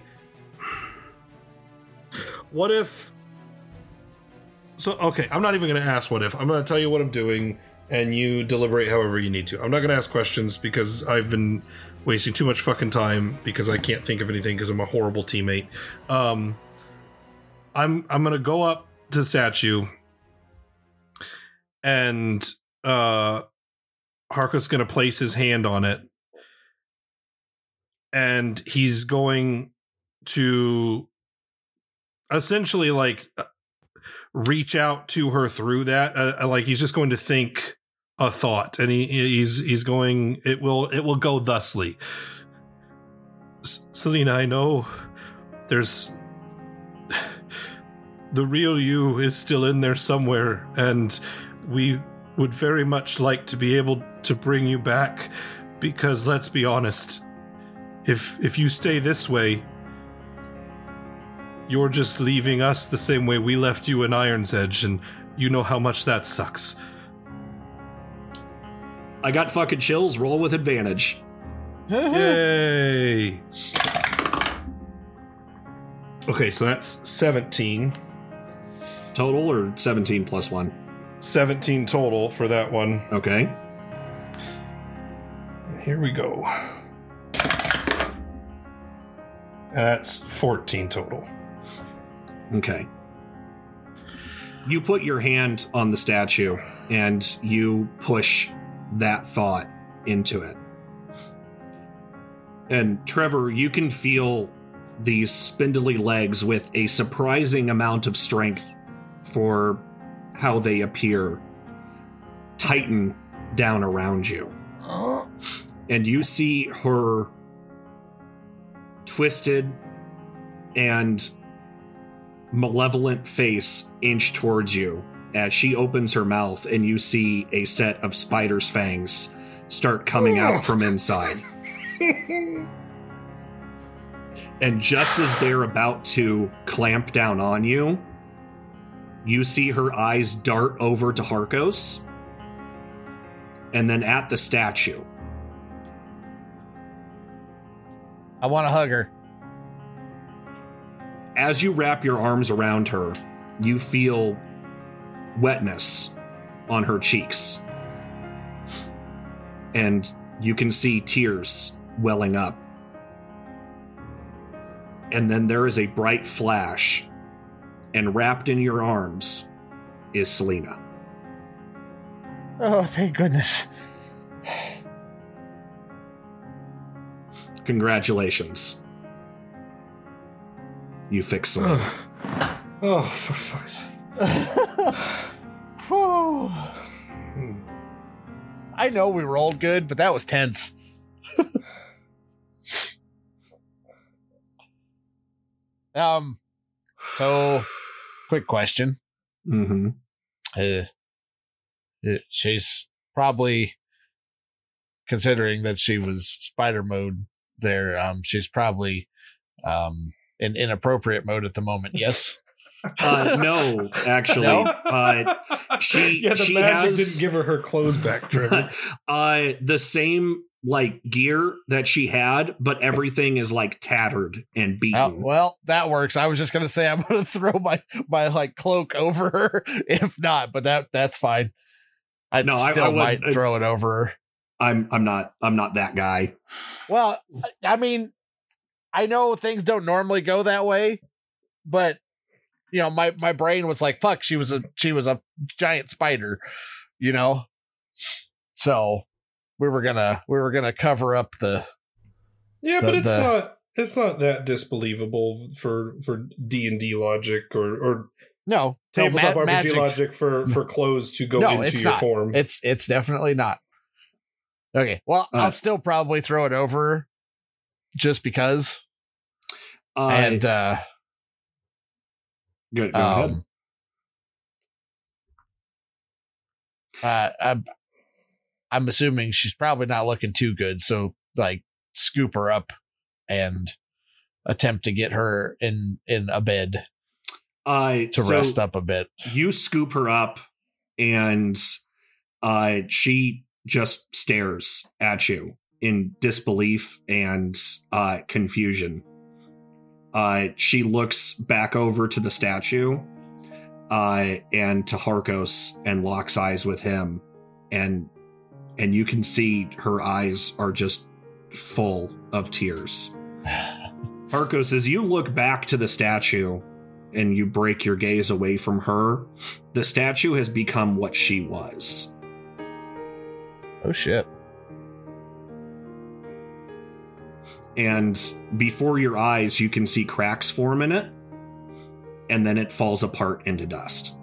What if... So, okay, I'm not even going to ask what if. I'm going to tell you what I'm doing, and you deliberate however you need to. I'm not going to ask questions because I've been wasting too much fucking time because I can't think of anything because I'm a horrible teammate. I'm going to go up to the statue, and Harkos is going to place his hand on it, and he's going to essentially like reach out to her through that. Like he's just going to think a thought, and he's going. It will go thusly. Selena, I know there's the real you is still in there somewhere, and we would very much like to be able to bring you back, because let's be honest, if you stay this way, you're just leaving us the same way we left you in Iron's Edge, and you know how much that sucks. I got fucking chills. Roll with advantage. Yay! Okay, so that's 17. Total or 17 plus 1? 17 total for that one. Okay. Here we go. That's 14 total. Okay. You put your hand on the statue and you push that thought into it. And Trevor, you can feel these spindly legs with a surprising amount of strength for how they appear tighten down around you. And you see her twisted and malevolent face inch towards you as she opens her mouth, and you see a set of spider's fangs start coming out from inside. And just as they're about to clamp down on you, you see her eyes dart over to Harkos, and then at the statue. I want to hug her. As you wrap your arms around her, you feel wetness on her cheeks. And you can see tears welling up. And then there is a bright flash, and wrapped in your arms is Selena. Oh, thank goodness. Congratulations. You fixed Selena. Oh, for fuck's sake. I know we rolled good, but that was tense. So, quick question. Mm-hmm. She's probably, considering that she was spider mode there, she's probably in inappropriate mode at the moment. Yes. No, actually. No? The magic didn't give her clothes back, Trevor. The same like gear that she had, but everything is like tattered and beaten. Oh, well, that works. I was just gonna say I'm gonna throw my like cloak over her if not, but that's fine. I might throw it over her. I'm not that guy. Well, I mean, I know things don't normally go that way, but you know, my brain was like, fuck, she was a giant spider, you know? So we were gonna cover up the but it's not that disbelievable for D&D logic or no tabletop RPG magic logic for clothes to go into your form. It's definitely not. Okay, well, I'll still probably throw it over just because. Good. Go ahead. I'm assuming she's probably not looking too good, so like scoop her up and attempt to get her in a bed to rest up a bit. You scoop her up, and she just stares at you in disbelief and confusion. She looks back over to the statue and to Harkos and locks eyes with him, and you can see her eyes are just full of tears. Harkos, as you look back to the statue and you break your gaze away from her, the statue has become what she was. Oh, shit. And before your eyes, you can see cracks form in it, and then it falls apart into dust.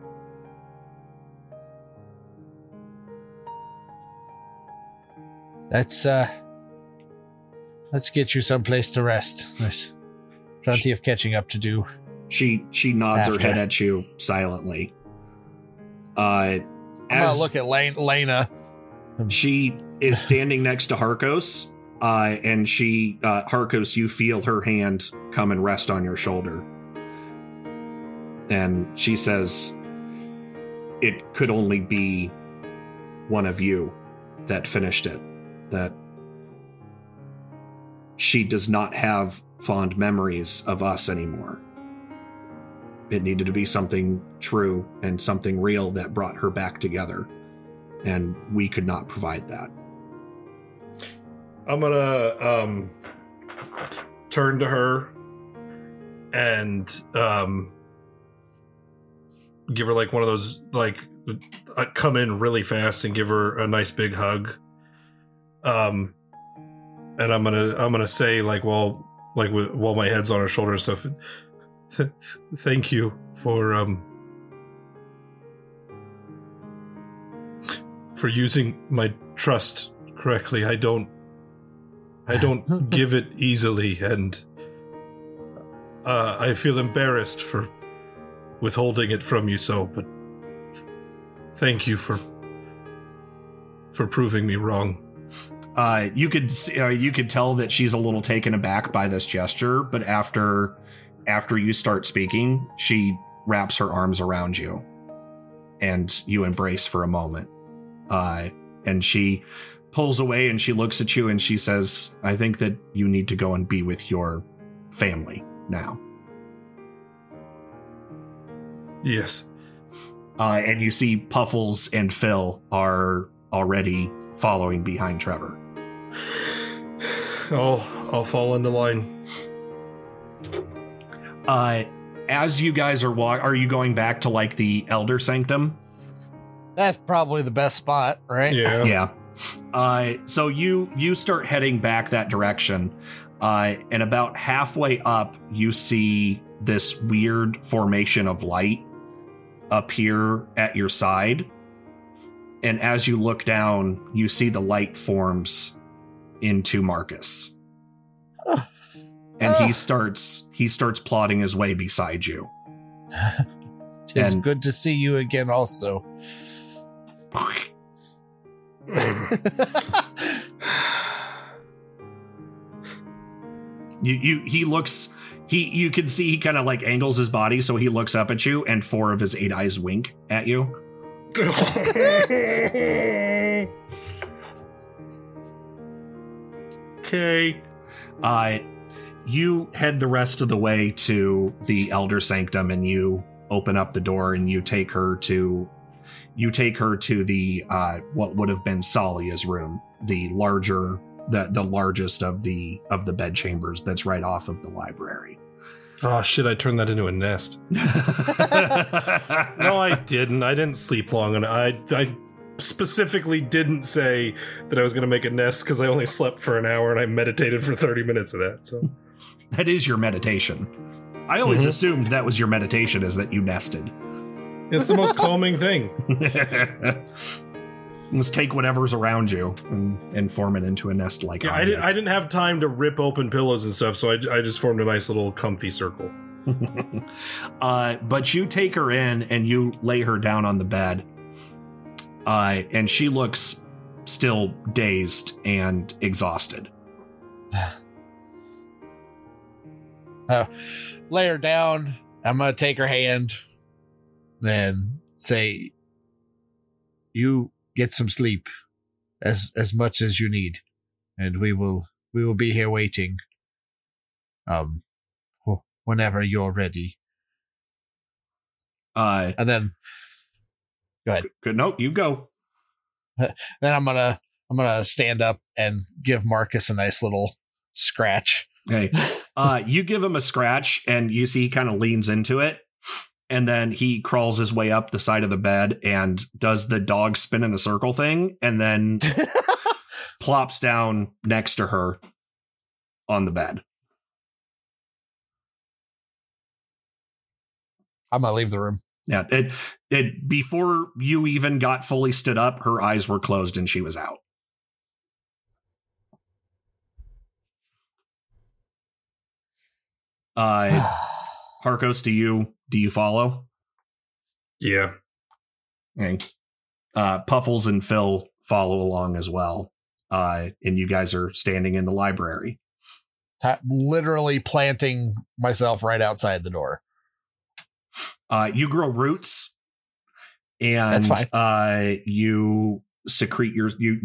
Let's get you someplace to rest. There's plenty of catching up to do. She nods her head at you silently. I'm gonna look at Lena. She is standing next to Harkos, and Harkos, you feel her hand come and rest on your shoulder. And she says, it could only be one of you that finished it. That she does not have fond memories of us anymore. It needed to be something true and something real that brought her back together. And we could not provide that. I'm gonna turn to her and give her like one of those come in really fast and give her a nice big hug. And I'm gonna say while my head's on her shoulder and stuff. Thank you for using my trust correctly. I don't give it easily, and I feel embarrassed for withholding it from you. So, but thank you for proving me wrong. You could tell that she's a little taken aback by this gesture, but after you start speaking, she wraps her arms around you, and you embrace for a moment. And she pulls away and she looks at you and she says, I think that you need to go and be with your family now. Yes. And you see Puffles and Phil are already following behind Trevor. I'll fall into line. As you guys are you going back to the Elder Sanctum? That's probably the best spot, right? Yeah. So you start heading back that direction, and about halfway up, you see this weird formation of light appear at your side. And as you look down, you see the light forms into Marcus. And he starts plodding his way beside you. It's good to see you again also. You can see he kind of angles his body so he looks up at you, and 4 of his 8 eyes wink at you. Okay. You head the rest of the way to the Elder Sanctum, and you open up the door, and you take her to the what would have been Salia's room, the largest of the bed chambers that's right off of the library. Oh shit, I turned that into a nest. No, I didn't. I didn't sleep long enough. I specifically didn't say that I was going to make a nest because I only slept for an hour and I meditated for 30 minutes of that. So that is your meditation. I always assumed that was your meditation, is that you nested. It's the most calming thing. Just take whatever's around you and form it into a nest-like object. I didn't have time to rip open pillows and stuff, so I just formed a nice little comfy circle. But you take her in and you lay her down on the bed. And she looks still dazed and exhausted. Lay her down. I'm going to take her hand and say, you get some sleep as much as you need. And we will be here waiting. Whenever you're ready. And then go ahead. Good. No, you go. Then I'm gonna stand up and give Marcus a nice little scratch. Hey, you give him a scratch, and you see he kind of leans into it, and then he crawls his way up the side of the bed and does the dog spin in a circle thing, and then plops down next to her on the bed. I'm gonna leave the room. Yeah, it before you even got fully stood up, her eyes were closed and she was out. Harkos, do you follow? Yeah. Okay. Puffles and Phil follow along as well. And you guys are standing in the library. Literally planting myself right outside the door. You grow roots, and you secrete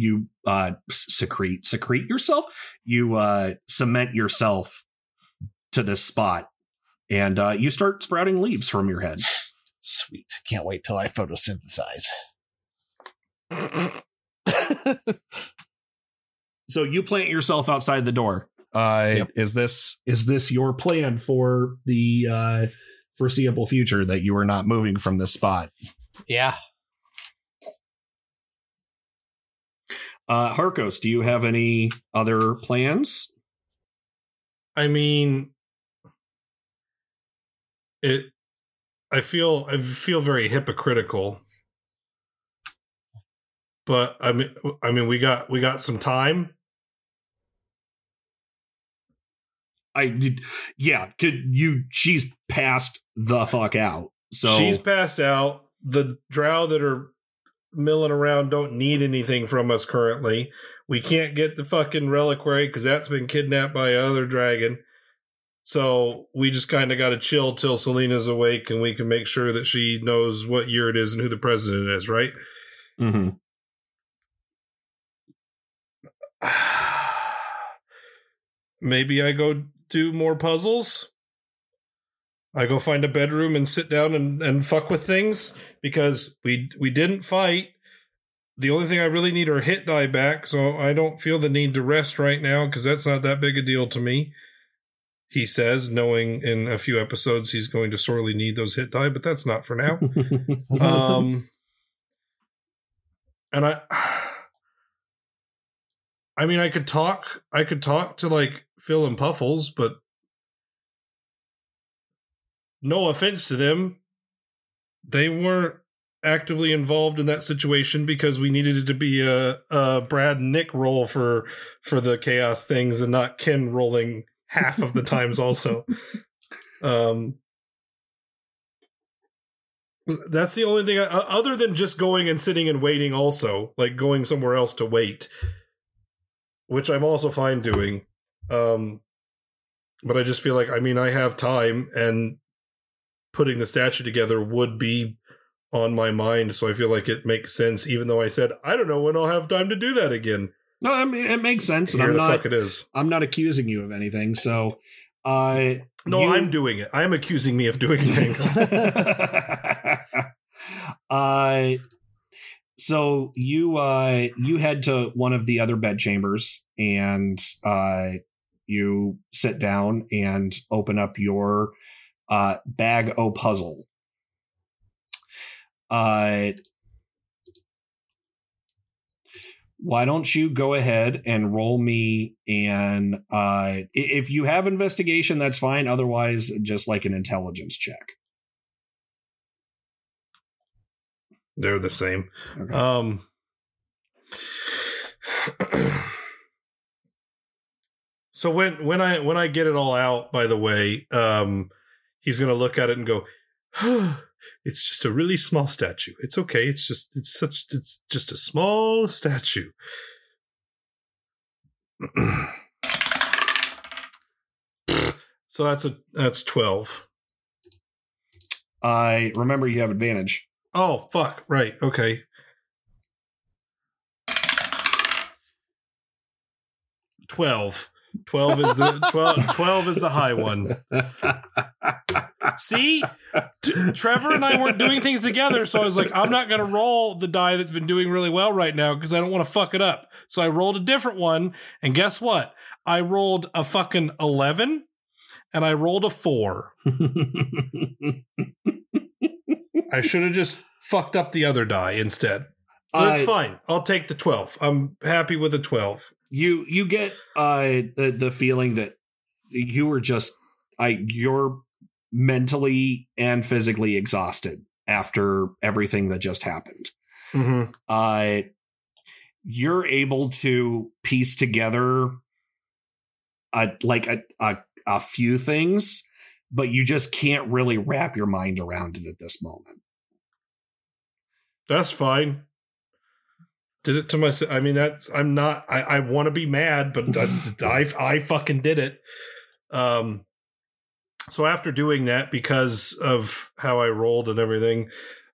yourself. You cement yourself to this spot, and you start sprouting leaves from your head. Sweet! Can't wait till I photosynthesize. So you plant yourself outside the door. Yep. Is this your plan for the foreseeable future, that you are not moving from this spot? Yeah. Harkos, do you have any other plans? I mean, I feel very hypocritical, but I mean we got some time. She's passed the fuck out. So she's passed out. The drow that are milling around don't need anything from us currently. We can't get the fucking reliquary because that's been kidnapped by another dragon. So we just kind of got to chill till Selena's awake and we can make sure that she knows what year it is and who the president is, right? Mm-hmm. Maybe I go do more puzzles. I go find a bedroom and sit down and fuck with things because we didn't fight. The only thing I really need are hit die back, so I don't feel the need to rest right now because that's not that big a deal to me. He says, knowing in a few episodes he's going to sorely need those hit die, but that's not for now. And I mean, I could talk to like Phil and Puffles, but no offense to them, they weren't actively involved in that situation because we needed it to be a Brad and Nick roll for the chaos things and not Ken rolling half of the times also. That's the only thing other than just going and sitting and waiting also, like going somewhere else to wait, which I'm also fine doing. But I just feel like, I mean, I have time and putting the statue together would be on my mind. So I feel like it makes sense, even though I said, I don't know when I'll have time to do that again. No, I mean, it makes sense, and Here the fuck it is. I'm not accusing you of anything. So, no, I'm doing it. I'm accusing me of doing things. So you head to one of the other bed chambers, and you sit down and open up your bag o' puzzle. Why don't you go ahead and roll me and if you have investigation, that's fine. Otherwise, just like an intelligence check. They're the same. Okay. So when I get it all out, by the way, he's gonna look at it and go, it's just a really small statue. It's okay. It's just a small statue. So that's 12. I remember you have advantage. Oh, fuck. Right. Okay. 12. 12 is the 12 is the high one. See? Trevor and I weren't doing things together, so I was like, I'm not going to roll the die that's been doing really well right now because I don't want to fuck it up. So I rolled a different one, and guess what? I rolled a fucking 11, and I rolled a 4. I should have just fucked up the other die instead. That's fine. I'll take the 12. I'm happy with the 12. You get the feeling that you were just you're mentally and physically exhausted after everything that just happened. Mm-hmm. You're able to piece together a few things, but you just can't really wrap your mind around it at this moment. That's fine. Did it to myself. I mean, I want to be mad, but I fucking did it. So after doing that, because of how I rolled and everything,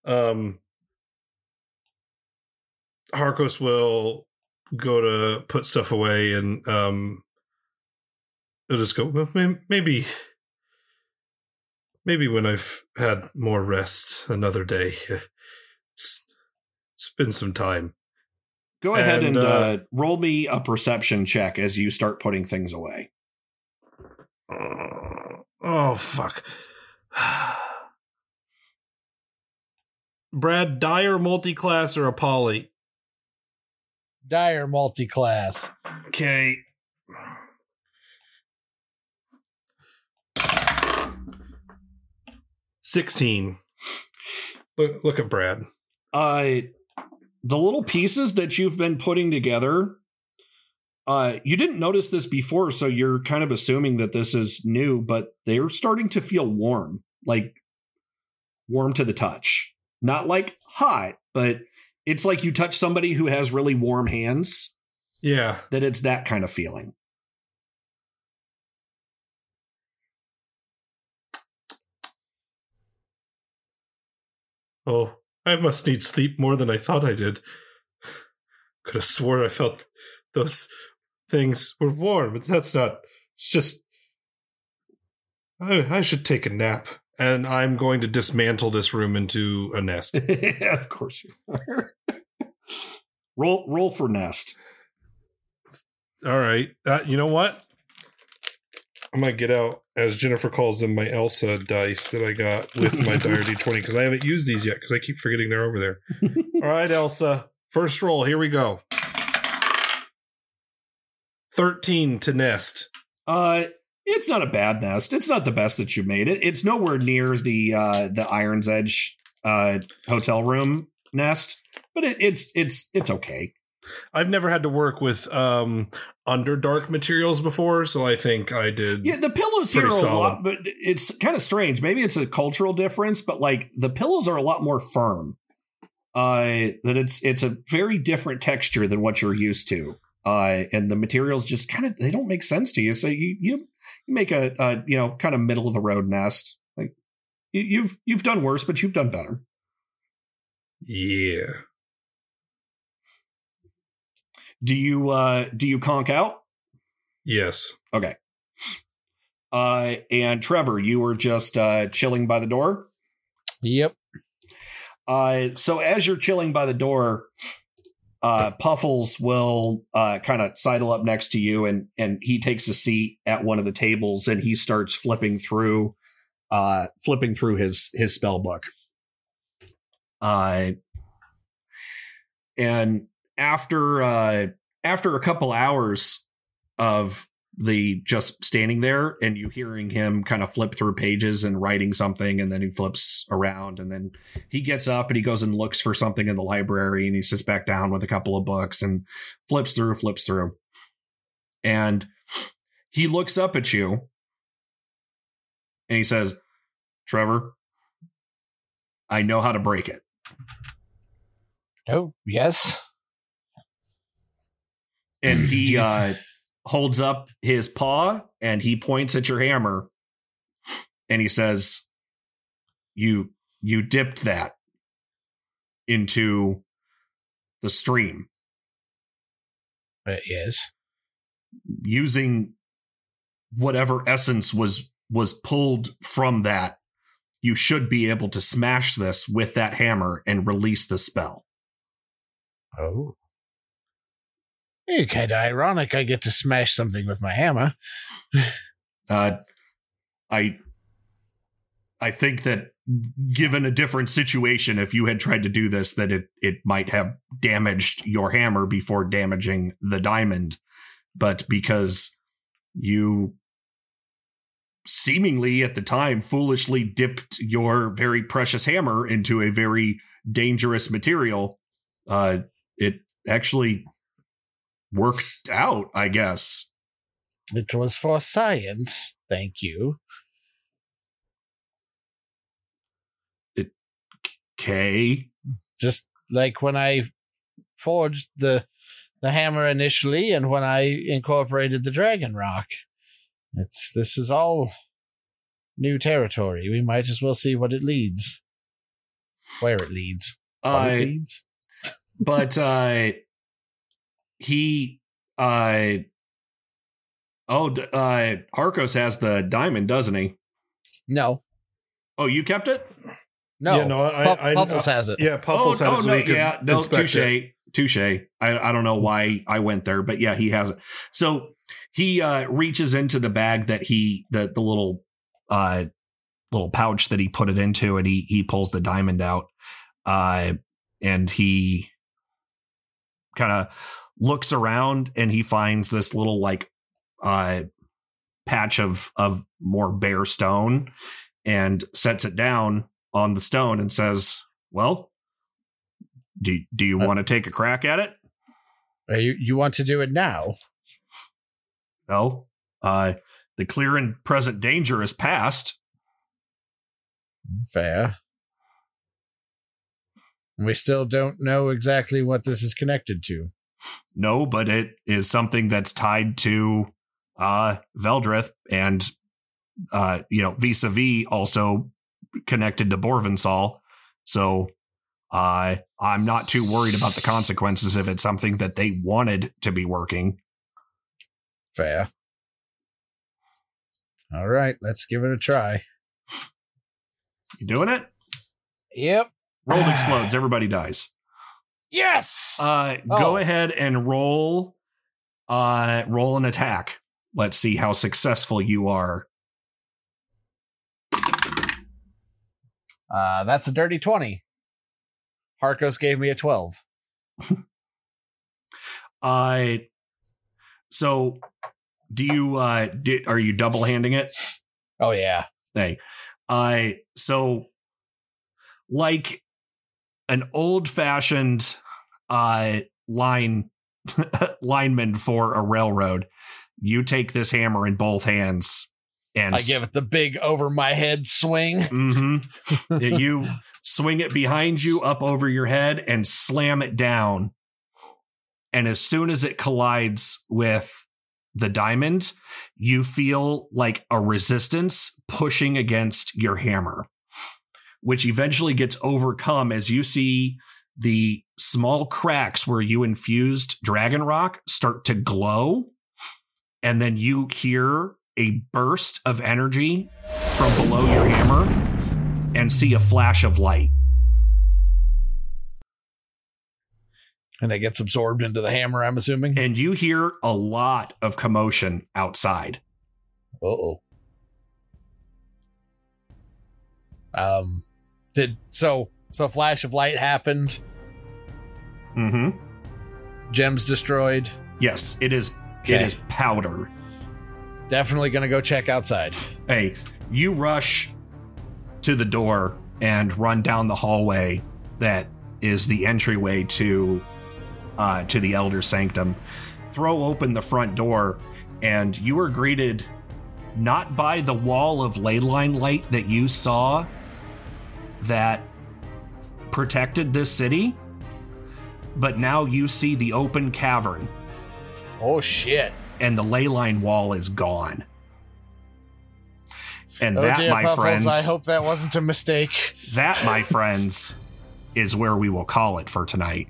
Harkos will go to put stuff away, and he'll just go, well, maybe when I've had more rest another day. It's been some time. Go ahead and roll me a perception check as you start putting things away. Oh, fuck. Brad, Dyer multi-class or a poly? Dyer multi-class. Okay. $16. Look at Brad. The little pieces that you've been putting together, you didn't notice this before, so you're kind of assuming that this is new, but they're starting to feel warm, like warm to the touch. Not like hot, but it's like you touch somebody who has really warm hands. Yeah. That it's that kind of feeling. Oh, I must need sleep more than I thought I did. Could have sworn I felt those things were warm, but that's not. It's just. I should take a nap, and I'm going to dismantle this room into a nest. Of course you are. Roll for nest. All right. You know what? I might get out, as Jennifer calls them, my Elsa dice that I got with my Dire D20, because I haven't used these yet, because I keep forgetting they're over there. All right, Elsa. First roll. Here we go. 13 to nest. It's not a bad nest. It's not the best that you made it. It's nowhere near the Iron's Edge hotel room nest, but it's okay. I've never had to work with Underdark materials before, so I think I did. Yeah, the pillows here are a lot, but it's kind of strange. Maybe it's a cultural difference, but like the pillows are a lot more firm. That it's a very different texture than what you're used to. And the materials just they don't make sense to you. So you make a kind of middle of the road nest. Like you've done worse, but you've done better. Yeah. Do you conk out? Yes. Okay. And Trevor, you were just chilling by the door? Yep. So as you're chilling by the door, Puffles will kind of sidle up next to you, and he takes a seat at one of the tables, and he starts flipping through his spell book. And after a couple hours of the just standing there and you hearing him kind of flip through pages and writing something, and then he flips around, and then he gets up and he goes and looks for something in the library, and he sits back down with a couple of books and flips through. And he looks up at you and he says, "Trevor, I know how to break it." Oh, yes. And he holds up his paw and he points at your hammer and he says, you dipped that into the stream. Yes. Using whatever essence was pulled from that, you should be able to smash this with that hammer and release the spell. Oh. It's kind of ironic I get to smash something with my hammer. I think that given a different situation, if you had tried to do this, that it might have damaged your hammer before damaging the diamond. But because you seemingly at the time foolishly dipped your very precious hammer into a very dangerous material, it actually worked out, I guess. It was for science. Thank you. Okay. Just like when I forged the hammer initially and when I incorporated the dragon rock. This is all new territory. We might as well see what it leads. Where it leads. What it leads. But Harkos has the diamond, doesn't he? No. Oh, you kept it? No. Yeah, no, Puffles has it. Yeah, Puffles has it. So he could inspect it. Touche. I don't know why I went there, but yeah, he has it. So he reaches into the bag that the little pouch that he put it into, and he pulls the diamond out, and he kind of looks around and he finds this little patch of more bare stone and sets it down on the stone and says, "Well, do you want to take a crack at it?" You want to do it now? No. The clear and present danger is past. Fair. We still don't know exactly what this is connected to. No, but it is something that's tied to Veldrith and vis-a-vis also connected to Borvinsal. So I'm not too worried about the consequences if it's something that they wanted to be working. Fair. All right, let's give it a try. You doing it? Yep. Roll explodes. Everybody dies. Yes. Go ahead and roll an attack. Let's see how successful you are. That's a dirty 20. Harkos gave me a 12. So do you are you double handing it? Oh yeah. Hey. So like an old-fashioned lineman for a railroad, you take this hammer in both hands and I give it the big over my head swing. Mm-hmm. You swing it behind you up over your head and slam it down. And as soon as it collides with the diamond, you feel like a resistance pushing against your hammer, which eventually gets overcome as you see the small cracks where you infused dragon rock start to glow, and then you hear a burst of energy from below your hammer and see a flash of light. And it gets absorbed into the hammer, I'm assuming. And you hear a lot of commotion outside. Uh-oh. So a flash of light happened. Mm-hmm. Gems destroyed. Yes, it is. Okay. It is powder. Definitely gonna go check outside. Hey, you rush to the door and run down the hallway that is the entryway to the Elder Sanctum. Throw open the front door, and you are greeted not by the wall of ley line light that you saw that protected this city, but now you see the open cavern. Oh shit. And the ley line wall is gone. And oh that, dear, my Puffles, friends, I hope that wasn't a mistake. That, my friends, is where we will call it for tonight.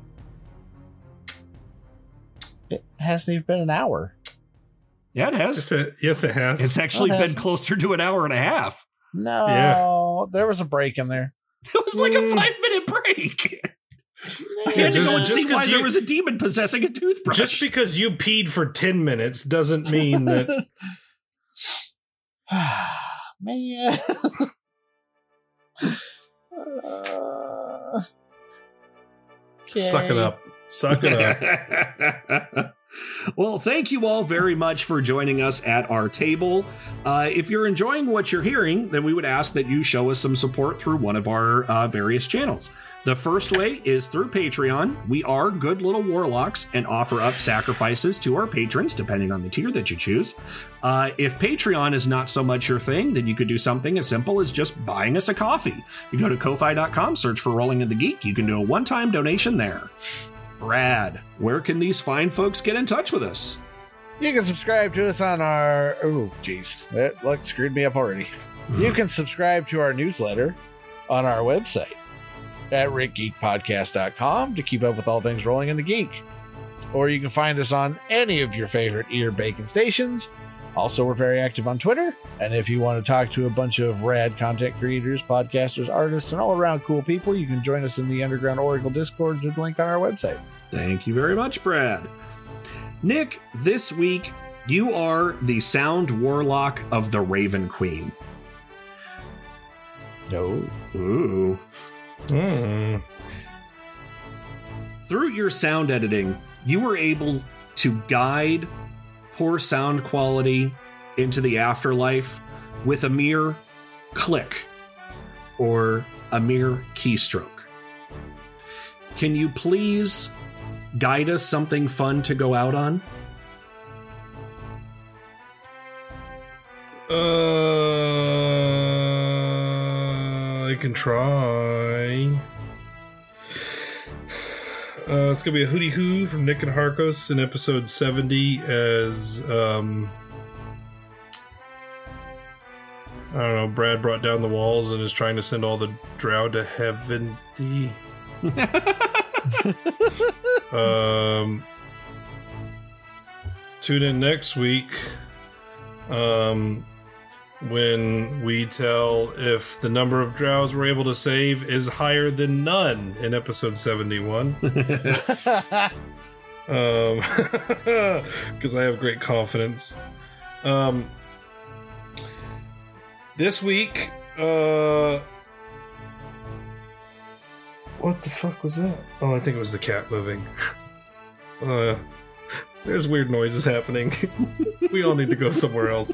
It hasn't even been an hour. Yeah, it has. Yes, it has. It's actually been closer to an hour and a half. No, there was a break in there. It was like a 5-minute break. I had to go and see why there was a demon possessing a toothbrush. Just because you peed for 10 minutes doesn't mean that... Man. Suck it up. Suck it up. Well, thank you all very much for joining us at our table. If you're enjoying what you're hearing, then we would ask that you show us some support through one of our various channels. The first way is through Patreon. We are good little warlocks and offer up sacrifices to our patrons, depending on the tier that you choose. If Patreon is not so much your thing, then you could do something as simple as just buying us a coffee. You go to Ko-Fi.com, search for Rolling in the Geek. You can do a one-time donation there. Brad, where can these fine folks get in touch with us? You can subscribe to us on our... Oh, geez. That luck screwed me up already. You can subscribe to our newsletter on our website at rickgeekpodcast.com to keep up with all things Rolling in the Geek. Or you can find us on any of your favorite ear bacon stations. Also, we're very active on Twitter. And if you want to talk to a bunch of rad content creators, podcasters, artists, and all around cool people, you can join us in the Underground Oracle Discord with the link on our website. Thank you very much, Brad. Nick, this week, you are the sound warlock of the Raven Queen. No. Ooh. Through your sound editing, you were able to guide poor sound quality into the afterlife with a mere click or a mere keystroke. Can you please guide us something fun to go out on? I can try. It's gonna be a hooty hoo from Nick and Harkos in episode 70 as I don't know, Brad brought down the walls and is trying to send all the drow to heaven. Tune in next week when we tell if the number of drows we're able to save is higher than none in episode 71. Because I have great confidence. This week, what the fuck was that? Oh, I think it was the cat moving. There's weird noises happening. We all need to go somewhere else.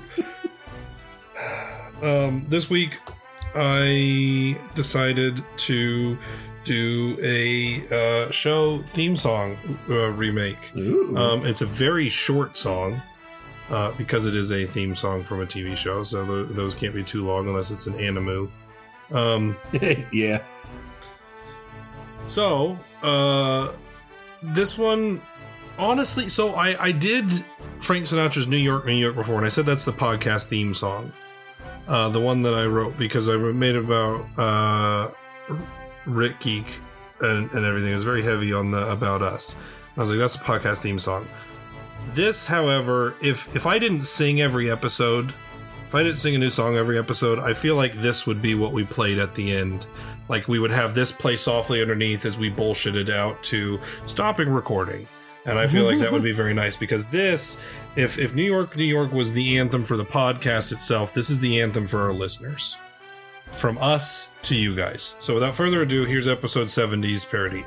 This week, I decided to do a show theme song remake. It's a very short song because it is a theme song from a TV show, so those can't be too long unless it's an animu. Yeah. So, this one, honestly, so I did Frank Sinatra's New York, New York before, and I said that's the podcast theme song. The one that I wrote because I made it about Rick Geek and everything. It was very heavy on the About Us. I was like, that's a podcast theme song. This, however, if I didn't sing every episode, if I didn't sing a new song every episode, I feel like this would be what we played at the end. Like, we would have this play softly underneath as we bullshitted out to stopping recording. And I feel like that would be very nice, because this, if New York, New York was the anthem for the podcast itself, this is the anthem for our listeners. From us to you guys. So without further ado, here's episode 70's parody.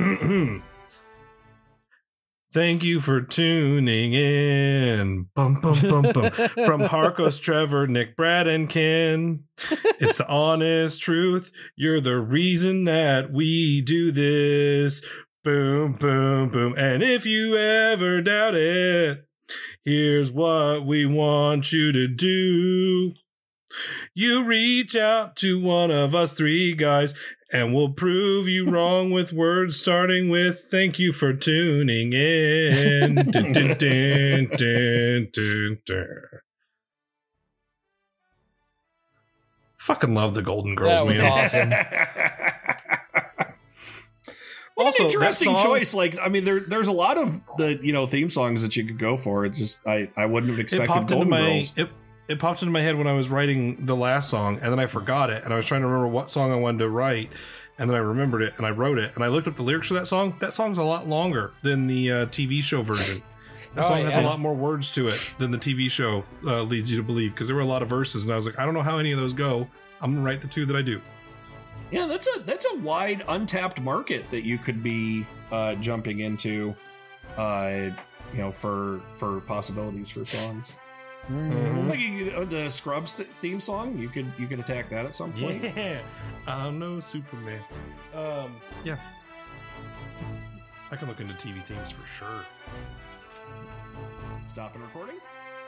Thank you for tuning in. Bum, bum, bum, bum. From Harkos, Trevor, Nick, Brad, and Ken. It's the honest truth. You're the reason that we do this. Boom, boom, boom. And if you ever doubt it, here's what we want you to do. You reach out to one of us three guys, and we'll prove you wrong with words starting with thank you for tuning in. Dun, dun, dun, dun, dun, dun. Fucking love the Golden Girls, that was man. awesome. What Also, an interesting that song- choice. Like, I mean, there's a lot of the theme songs that you could go for. It's just I wouldn't have expected Golden Girls. It popped into my head when I was writing the last song, and then I forgot it, and I was trying to remember what song I wanted to write, and then I remembered it, and I wrote it, and I looked up the lyrics for that song. That song's a lot longer than the TV show version. That song has a lot more words to it than the TV show leads you to believe, because there were a lot of verses, and I was like, I don't know how any of those go. I'm gonna write the two that I do. Yeah, that's a wide untapped market that you could be jumping into, for possibilities for songs. Mm-hmm. Like the Scrubs theme song, you could attack that at some point. Yeah, I'm no Superman. Yeah, I can look into TV themes for sure. Stopping recording.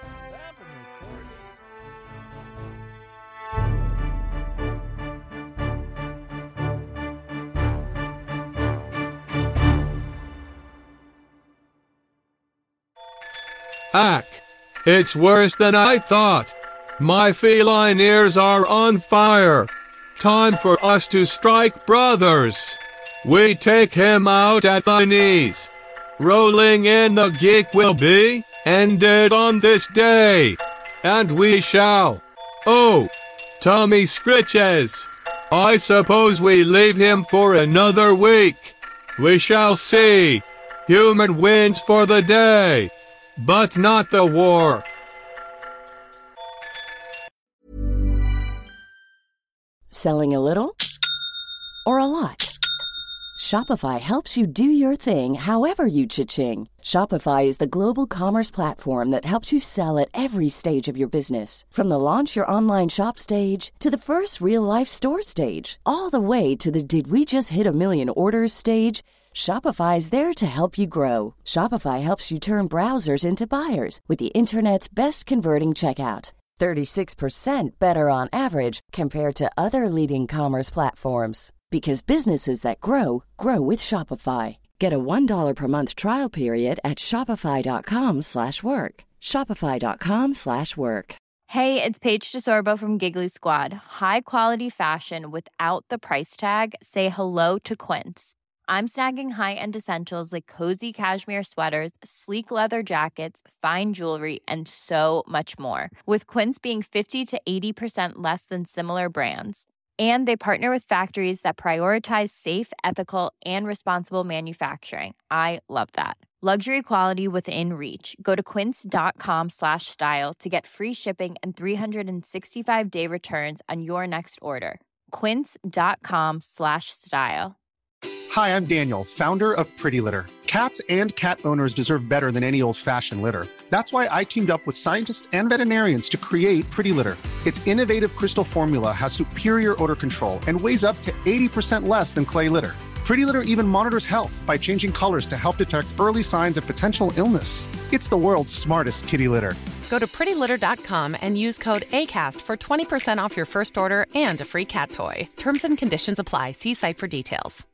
Ack! It's worse than I thought. My feline ears are on fire. Time for us to strike brothers. We take him out at the knees. Rolling in the geek will be ended on this day. And we shall. Oh, Tommy Scritches. I suppose we leave him for another week. We shall see. Human wins for the day. But not the war. Selling a little or a lot? Shopify helps you do your thing however you cha-ching. Shopify is the global commerce platform that helps you sell at every stage of your business. From the launch your online shop stage to the first real-life store stage, all the way to the did we just hit a million orders stage. Shopify is there to help you grow. Shopify helps you turn browsers into buyers with the internet's best converting checkout. 36% better on average compared to other leading commerce platforms. Because businesses that grow, grow with Shopify. Get a $1 per month trial period at shopify.com/work. Shopify.com/work. Hey, it's Paige DeSorbo from Giggly Squad. High quality fashion without the price tag. Say hello to Quince. I'm snagging high-end essentials like cozy cashmere sweaters, sleek leather jackets, fine jewelry, and so much more. With Quince being 50 to 80% less than similar brands. And they partner with factories that prioritize safe, ethical, and responsible manufacturing. I love that. Luxury quality within reach. Go to quince.com/style to get free shipping and 365-day returns on your next order. Quince.com/style. Hi, I'm Daniel, founder of Pretty Litter. Cats and cat owners deserve better than any old-fashioned litter. That's why I teamed up with scientists and veterinarians to create Pretty Litter. Its innovative crystal formula has superior odor control and weighs up to 80% less than clay litter. Pretty Litter even monitors health by changing colors to help detect early signs of potential illness. It's the world's smartest kitty litter. Go to prettylitter.com and use code ACAST for 20% off your first order and a free cat toy. Terms and conditions apply. See site for details.